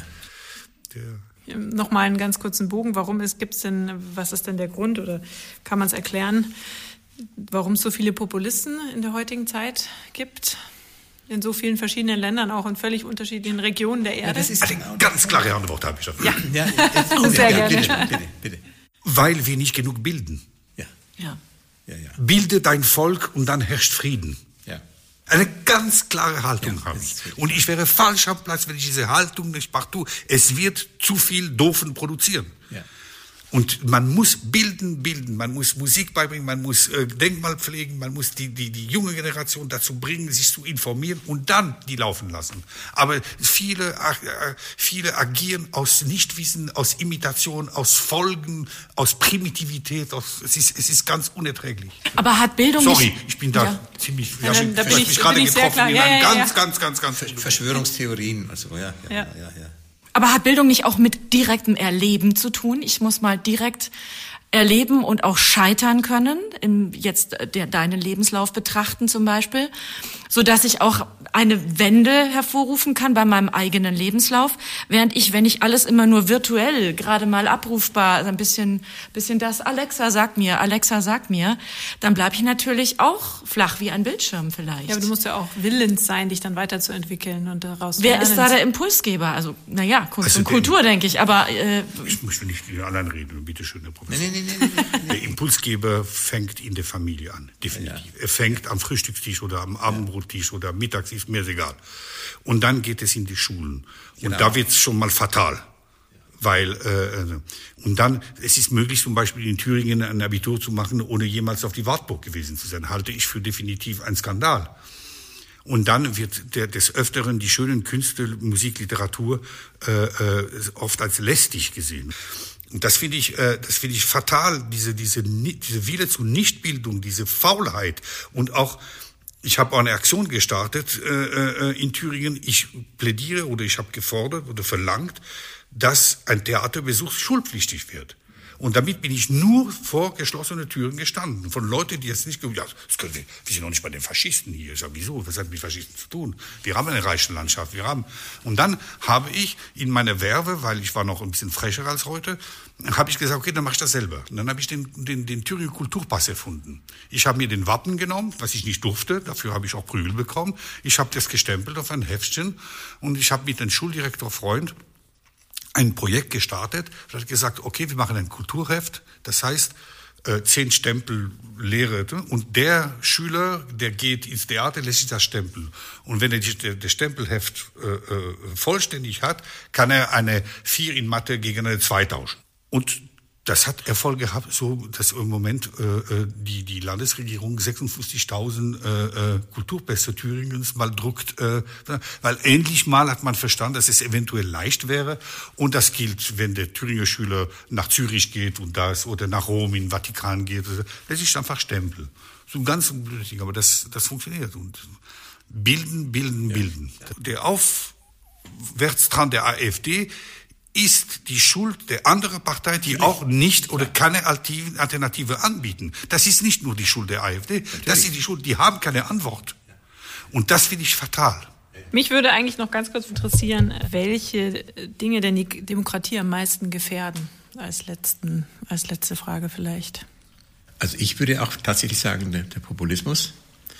Der Nochmal einen ganz kurzen Bogen. Warum ist, gibt's denn, was ist denn der Grund oder kann man es erklären, warum es so viele Populisten in der heutigen Zeit gibt? In so vielen verschiedenen Ländern, auch in völlig unterschiedlichen Regionen der Erde? Ja, das ist eine ganz klare Antwort, habe ich dafür. Ja, ja, jetzt, oh, sehr ja, gerne. Bitte, bitte, bitte. Weil wir nicht genug bilden. Ja. Ja. Ja, ja. Bilde dein Volk und dann herrscht Frieden. Ja. Eine ganz klare Haltung ja, habe ich. Und ich wäre falsch am Platz, wenn ich diese Haltung nicht mache. Es wird zu viel Doofen produzieren. Ja. Und man muss bilden, bilden, man muss Musik beibringen, man muss äh, Denkmal pflegen, man muss die, die, die junge Generation dazu bringen, sich zu informieren und dann die laufen lassen. Aber viele, äh, viele agieren aus Nichtwissen, aus Imitation, aus Folgen, aus Primitivität, aus, es ist, es ist ganz unerträglich. Aber hat Bildung Sorry, nicht... ich bin da ja. ziemlich, ja, ja, dann, da ich bin mich ich, gerade bin ich sehr getroffen klar. in Ja, einem ja, ganz, ja. ganz, ganz, ganz, ganz... Verschwörungstheorien, also ja, ja, ja. ja, ja. ja. Aber hat Bildung nicht auch mit direktem Erleben zu tun? Ich muss mal direkt erleben und auch scheitern können, im jetzt der, deinen Lebenslauf betrachten zum Beispiel, so dass ich auch eine Wende hervorrufen kann bei meinem eigenen Lebenslauf, während ich, wenn ich alles immer nur virtuell, gerade mal abrufbar, also ein bisschen, bisschen das Alexa sagt mir, Alexa sagt mir, dann bleibe ich natürlich auch flach wie ein Bildschirm vielleicht. Ja, aber du musst ja auch willens sein, dich dann weiterzuentwickeln und daraus Wer lernen. ist da der Impulsgeber? Also, naja, Kunst Also und Kultur, denke ich, aber... Äh, Ich möchte nicht die anderen reden, bitte schön, Herr Professor. Nee, nee, nee, nee, nee, nee. Der Impulsgeber fängt in der Familie an, definitiv. Ja. Er fängt am Frühstückstisch oder am Abendbrottisch oder mittags, ist mir egal. Und dann geht es in die Schulen. Und genau. Da wird es schon mal fatal. Weil, äh, und dann, es ist möglich, zum Beispiel in Thüringen ein Abitur zu machen, ohne jemals auf die Wartburg gewesen zu sein. Halte ich für definitiv einen Skandal. Und dann wird der, des Öfteren die schönen Künste, Musik, Literatur äh, äh, oft als lästig gesehen. Und das finde ich, äh, das finde ich fatal, diese, diese, diese Wille zur Nichtbildung, diese Faulheit. Und auch, ich habe auch eine Aktion gestartet äh, äh, in Thüringen. Ich plädiere oder ich habe gefordert oder verlangt, dass ein Theaterbesuch schulpflichtig wird. Und damit bin ich nur vor geschlossene Türen gestanden. Von Leuten, die jetzt nicht gesagt haben, ja, das können wir, wir sind noch nicht bei den Faschisten hier. Ich sage, wieso? Was hat mit Faschisten zu tun? Wir haben eine reiche Landschaft. Wir haben. Und dann habe ich in meiner Werbe, weil ich war noch ein bisschen frecher als heute, habe ich gesagt, okay, dann mache ich das selber. Und dann habe ich den, den, den Thüringer Kulturpass erfunden. Ich habe mir den Wappen genommen, was ich nicht durfte. Dafür habe ich auch Prügel bekommen. Ich habe das gestempelt auf ein Heftchen und ich habe mit einem Schuldirektor Freund ein Projekt gestartet, da hat gesagt, okay, wir machen ein Kulturheft, das heißt, äh, zehn Stempel Lehre, und der Schüler, der geht ins Theater, lässt sich das stempeln. Und wenn er die, der, der Stempelheft äh, äh, vollständig hat, kann er eine vier in Mathe gegen eine zwei tauschen. Und das hat Erfolg gehabt, so dass im Moment äh, die die Landesregierung sechsundfünfzigtausend äh, äh, Kulturpässe Thüringens mal druckt, äh, weil endlich mal hat man verstanden, dass es eventuell leicht wäre. Und das gilt, wenn der Thüringer Schüler nach Zürich geht und das oder nach Rom in den Vatikan geht, lässt sich einfach stempeln. So ein ganz blödes Ding, aber das das funktioniert. Und bilden, bilden, bilden. Ja. Der Aufwärtstrend der AfD ist die Schuld der anderen Partei, die auch nicht oder keine Alternative anbieten. Das ist nicht nur die Schuld der AfD, Natürlich. Das ist die Schuld, die haben keine Antwort. Und das finde ich fatal. Mich würde eigentlich noch ganz kurz interessieren, welche Dinge denn die Demokratie am meisten gefährden, als, letzten, als letzte Frage vielleicht. Also ich würde auch tatsächlich sagen, der, der Populismus,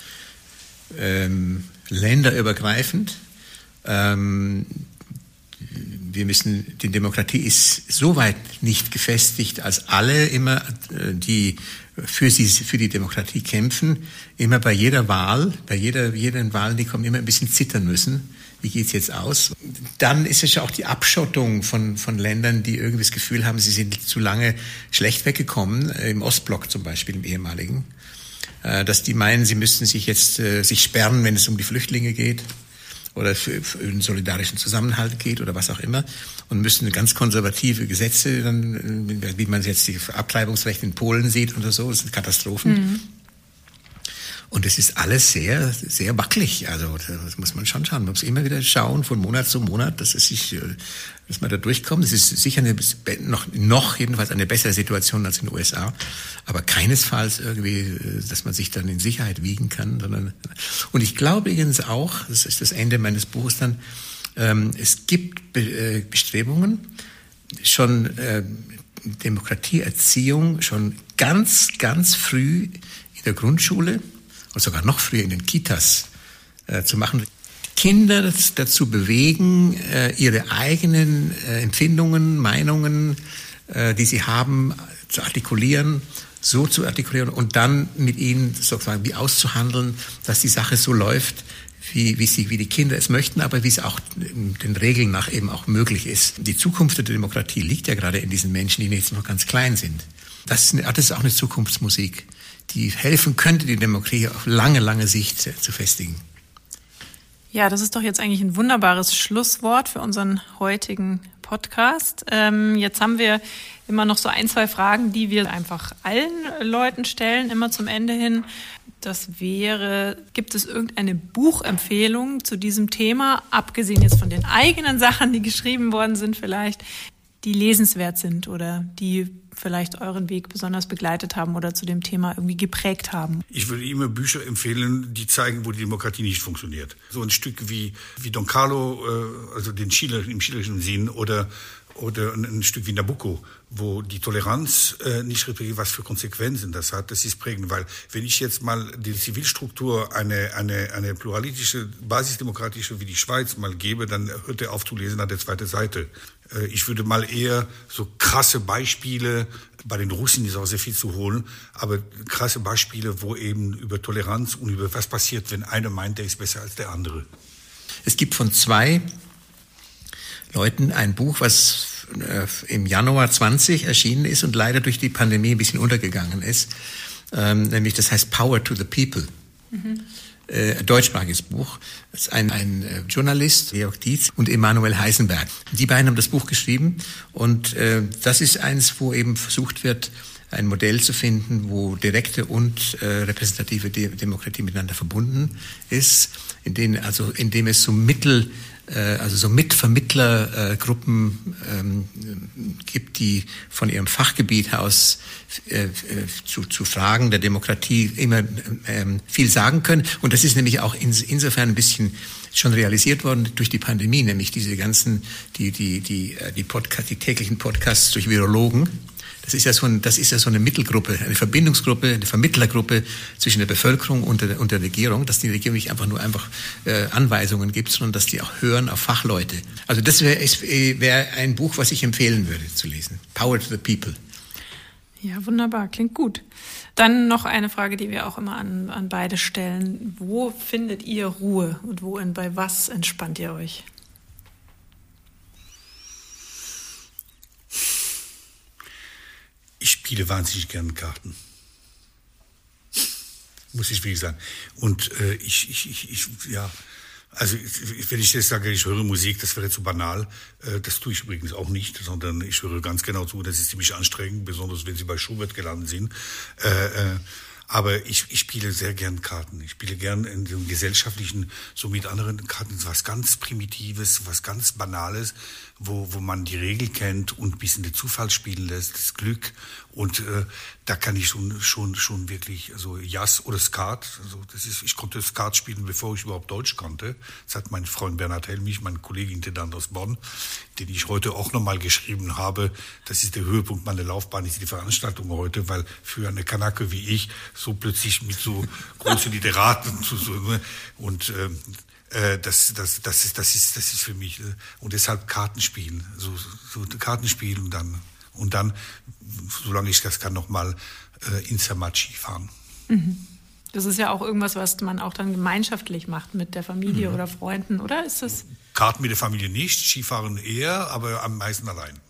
ähm, länderübergreifend, ähm, wir müssen, die Demokratie ist so weit nicht gefestigt, als alle immer, die für sie, für die Demokratie kämpfen, immer bei jeder Wahl, bei jeder, jeder Wahl, die kommen, immer ein bisschen zittern müssen. Wie geht's jetzt aus? Dann ist es ja auch die Abschottung von, von Ländern, die irgendwie das Gefühl haben, sie sind zu lange schlecht weggekommen, im Ostblock zum Beispiel, im ehemaligen, dass die meinen, sie müssten sich jetzt, sich sperren, wenn es um die Flüchtlinge geht. Oder für, für einen solidarischen Zusammenhalt geht oder was auch immer und müssen ganz konservative Gesetze, dann, wie man jetzt die Abtreibungsrechte in Polen sieht oder so, das sind Katastrophen. Mhm. Und es ist alles sehr, sehr wackelig. Also das muss man schon schauen. Man muss immer wieder schauen von Monat zu Monat, dass es sich, dass man da durchkommt. Es ist sicher eine, noch, noch jedenfalls eine bessere Situation als in den U S A, aber keinesfalls irgendwie, dass man sich dann in Sicherheit wiegen kann. Sondern und ich glaube übrigens auch, das ist das Ende meines Buches dann, ähm, es gibt Be- äh, Bestrebungen, schon äh, Demokratieerziehung schon ganz, ganz früh in der Grundschule und sogar noch früher in den Kitas äh, zu machen. Kinder dazu bewegen, äh, ihre eigenen äh, Empfindungen, Meinungen, äh, die sie haben, zu artikulieren, so zu artikulieren und dann mit ihnen sozusagen wie auszuhandeln, dass die Sache so läuft, wie, wie, sie, wie die Kinder es möchten, aber wie es auch den Regeln nach eben auch möglich ist. Die Zukunft der Demokratie liegt ja gerade in diesen Menschen, die jetzt noch ganz klein sind. Das ist, eine, das ist auch eine Zukunftsmusik, die helfen könnte, die Demokratie auf lange, lange Sicht zu festigen. Ja, das ist doch jetzt eigentlich ein wunderbares Schlusswort für unseren heutigen Podcast. Ähm, jetzt haben wir immer noch so ein, zwei Fragen, die wir einfach allen Leuten stellen, immer zum Ende hin. Das wäre, gibt es irgendeine Buchempfehlung zu diesem Thema, abgesehen jetzt von den eigenen Sachen, die geschrieben worden sind vielleicht, die lesenswert sind oder die vielleicht euren Weg besonders begleitet haben oder zu dem Thema irgendwie geprägt haben? Ich würde immer Bücher empfehlen, die zeigen, wo die Demokratie nicht funktioniert. So ein Stück wie, wie Don Carlo, äh, also den Chile, im chilenischen Sinn, oder oder ein, ein Stück wie Nabucco, wo die Toleranz äh, nicht respektiert, was für Konsequenzen das hat. Das ist prägend, weil wenn ich jetzt mal die Zivilstruktur eine eine eine pluralistische, basisdemokratische wie die Schweiz mal gebe, dann hört er auf zu lesen an der zweiten Seite. Äh, ich würde mal eher so krasse Beispiele, bei den Russen ist auch sehr viel zu holen, aber krasse Beispiele, wo eben über Toleranz und über was passiert, wenn einer meint, der ist besser als der andere. Es gibt von zwei Leuten ein Buch, was äh, im Januar zwanzig erschienen ist und leider durch die Pandemie ein bisschen untergegangen ist. Ähm, nämlich das heißt Power to the People. Mhm. Äh, ein deutschsprachiges Buch. Das ist ein, ein äh, Journalist, Georg Dietz, und Emanuel Heisenberg. Die beiden haben das Buch geschrieben und äh, das ist eins, wo eben versucht wird, ein Modell zu finden, wo direkte und äh, repräsentative De- Demokratie miteinander verbunden ist, in denen, also in dem es so Mittel also so Mitvermittlergruppen ähm, gibt, die von ihrem Fachgebiet aus äh, zu, zu Fragen der Demokratie immer ähm, viel sagen können. Und das ist nämlich auch in, insofern ein bisschen schon realisiert worden durch die Pandemie, nämlich diese ganzen, die, die, die, die, Podcast, die täglichen Podcasts durch Virologen. Das ist ja so ein, das ist ja so eine Mittelgruppe, eine Verbindungsgruppe, eine Vermittlergruppe zwischen der Bevölkerung und der, und der Regierung, dass die Regierung nicht einfach nur einfach äh, Anweisungen gibt, sondern dass die auch hören auf Fachleute. Also das wäre wär ein Buch, was ich empfehlen würde zu lesen. Power to the People. Ja, wunderbar, klingt gut. Dann noch eine Frage, die wir auch immer an, an beide stellen. Wo findet ihr Ruhe und wo und bei was entspannt ihr euch? Ich spiele wahnsinnig gerne Karten. Muss ich wirklich sagen. Und äh, ich, ich, ich, ich, ja, also wenn ich jetzt sage, ich höre Musik, das wäre zu banal. Äh, das tue ich übrigens auch nicht, sondern ich höre ganz genau zu. Das ist ziemlich anstrengend, besonders wenn Sie bei Schubert gelandet sind. Äh, äh, aber ich, ich spiele sehr gern Karten. Ich spiele gern in dem gesellschaftlichen, so mit anderen Karten, was ganz Primitives, was ganz Banales, wo, wo man die Regel kennt und ein bisschen den Zufall spielen lässt, das Glück. Und äh, da kann ich schon schon schon wirklich, also Jazz oder Skat. Also das ist, ich konnte Skat spielen, bevor ich überhaupt Deutsch konnte. Das hat mein Freund Bernhard Helmich, mein Kollege Intendant aus Bonn, den ich heute auch nochmal geschrieben habe. Das ist der Höhepunkt meiner Laufbahn, ist die Veranstaltung heute, weil für eine Kanake wie ich so plötzlich mit so großen Literaten zu so, und äh, Das, das, das ist, das ist, das ist für mich, und deshalb Kartenspielen, so, so Kartenspielen und dann, und dann, solange ich das kann, nochmal äh, in Zermatt Ski fahren. Das ist ja auch irgendwas, was man auch dann gemeinschaftlich macht mit der Familie mhm. oder Freunden, oder ist das? Karten mit der Familie nicht, Skifahren eher, aber am meisten allein.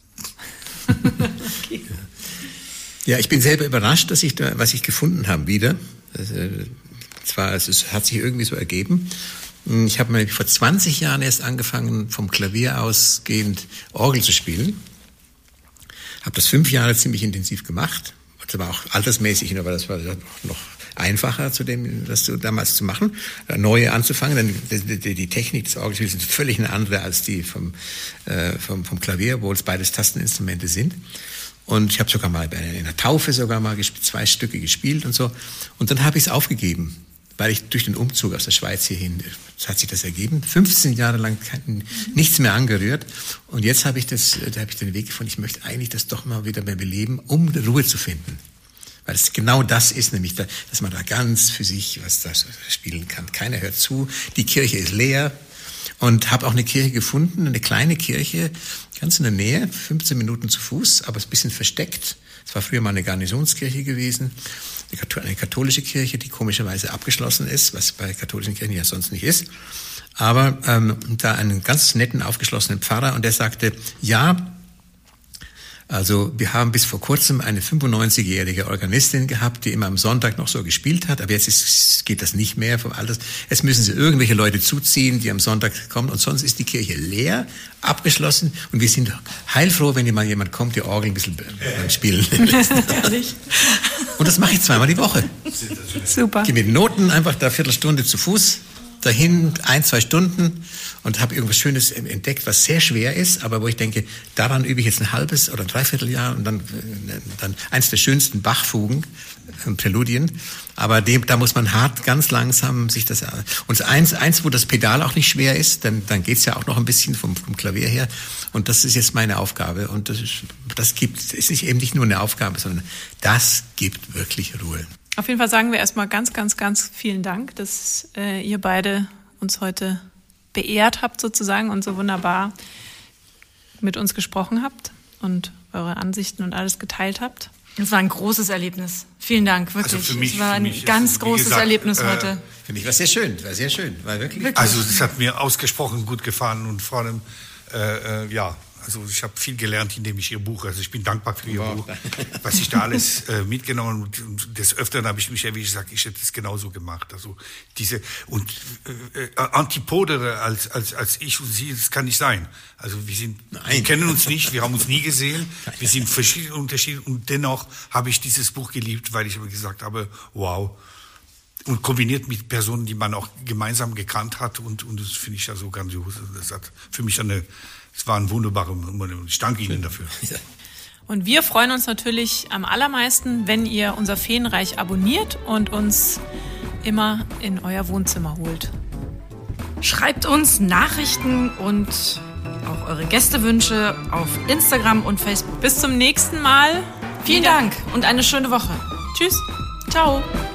Okay. Ja, ich bin selber überrascht, dass ich da, was ich gefunden habe wieder. Das, äh, zwar, es ist, hat sich irgendwie so ergeben. Ich habe vor zwanzig Jahren erst angefangen, vom Klavier ausgehend Orgel zu spielen. Habe das fünf Jahre ziemlich intensiv gemacht. Das war auch altersmäßig, aber das war noch einfacher, zu dem, das damals zu machen, neue anzufangen. Denn die, die, die Technik des Orgelspiels ist völlig eine andere als die vom, äh, vom, vom Klavier, obwohl es beides Tasteninstrumente sind. Und ich habe sogar mal bei einer Taufe sogar mal gespielt, zwei Stücke gespielt und so. Und dann habe ich es aufgegeben, weil ich durch den Umzug aus der Schweiz hierhin, hat sich das ergeben, fünfzehn Jahre lang kein, nichts mehr angerührt. Und jetzt habe ich das, da habe ich den Weg gefunden, ich möchte eigentlich das doch mal wieder mehr beleben, um Ruhe zu finden. Weil es genau das ist, nämlich, da, dass man da ganz für sich was da spielen kann. Keiner hört zu, die Kirche ist leer. Und habe auch eine Kirche gefunden, eine kleine Kirche, ganz in der Nähe, fünfzehn Minuten zu Fuß, aber ein bisschen versteckt. Es war früher mal eine Garnisonskirche gewesen, eine katholische Kirche, die komischerweise abgeschlossen ist, was bei katholischen Kirchen ja sonst nicht ist. Aber ähm, da einen ganz netten, aufgeschlossenen Pfarrer, und der sagte, ja, also wir haben bis vor kurzem eine fünfundneunzigjährige Organistin gehabt, die immer am Sonntag noch so gespielt hat, aber jetzt ist, geht das nicht mehr vom Alters. Jetzt müssen sie irgendwelche Leute zuziehen, die am Sonntag kommen, und sonst ist die Kirche leer, abgeschlossen, und wir sind heilfroh, wenn mal jemand kommt, die Orgel ein bisschen äh, spielen lässt. Und das mache ich zweimal die Woche. Super. Gehe mit Noten einfach da eine Viertelstunde zu Fuß dahin, ein, zwei Stunden, und habe irgendwas Schönes entdeckt, was sehr schwer ist, aber wo ich denke, daran übe ich jetzt ein halbes oder ein Dreivierteljahr, und dann, dann eins der schönsten Bachfugen, Präludien. Aber dem, da muss man hart, ganz langsam sich das, und eins, eins, wo das Pedal auch nicht schwer ist, dann, dann geht's ja auch noch ein bisschen vom, vom Klavier her. Und das ist jetzt meine Aufgabe. Und das ist, das gibt, ist nicht, eben nicht nur eine Aufgabe, sondern das gibt wirklich Ruhe. Auf jeden Fall sagen wir erstmal ganz, ganz, ganz vielen Dank, dass äh, ihr beide uns heute beehrt habt sozusagen und so wunderbar mit uns gesprochen habt und eure Ansichten und alles geteilt habt. Es war ein großes Erlebnis. Vielen Dank, wirklich. Also für mich, es war ein mich ganz ist, großes gesagt, Erlebnis äh, heute. Finde ich, war sehr schön, war sehr schön, war wirklich. wirklich. Also es hat mir ausgesprochen gut gefallen, und vor allem, äh, äh, ja, also ich habe viel gelernt, indem ich Ihr Buch, also ich bin dankbar für Ihr Wow. Buch, was ich da alles äh, mitgenommen, und, und des Öfteren habe ich mich erwischt, ich sage, ich hätte es genauso gemacht. Also diese, und äh, äh, Antipodere als, als, als ich und Sie, das kann nicht sein. Also wir sind, wir kennen uns nicht, wir haben uns nie gesehen, wir sind verschiedene Unterschiede, und dennoch habe ich dieses Buch geliebt, weil ich aber gesagt habe, wow. Und kombiniert mit Personen, die man auch gemeinsam gekannt hat, und, und das finde ich ja so grandios. Das hat für mich eine, es war ein wunderbarer Moment. Ich danke Ihnen dafür. Und wir freuen uns natürlich am allermeisten, wenn ihr unser Feenreich abonniert und uns immer in euer Wohnzimmer holt. Schreibt uns Nachrichten und auch eure Gästewünsche auf Instagram und Facebook. Bis zum nächsten Mal. Vielen Dank und eine schöne Woche. Tschüss. Ciao.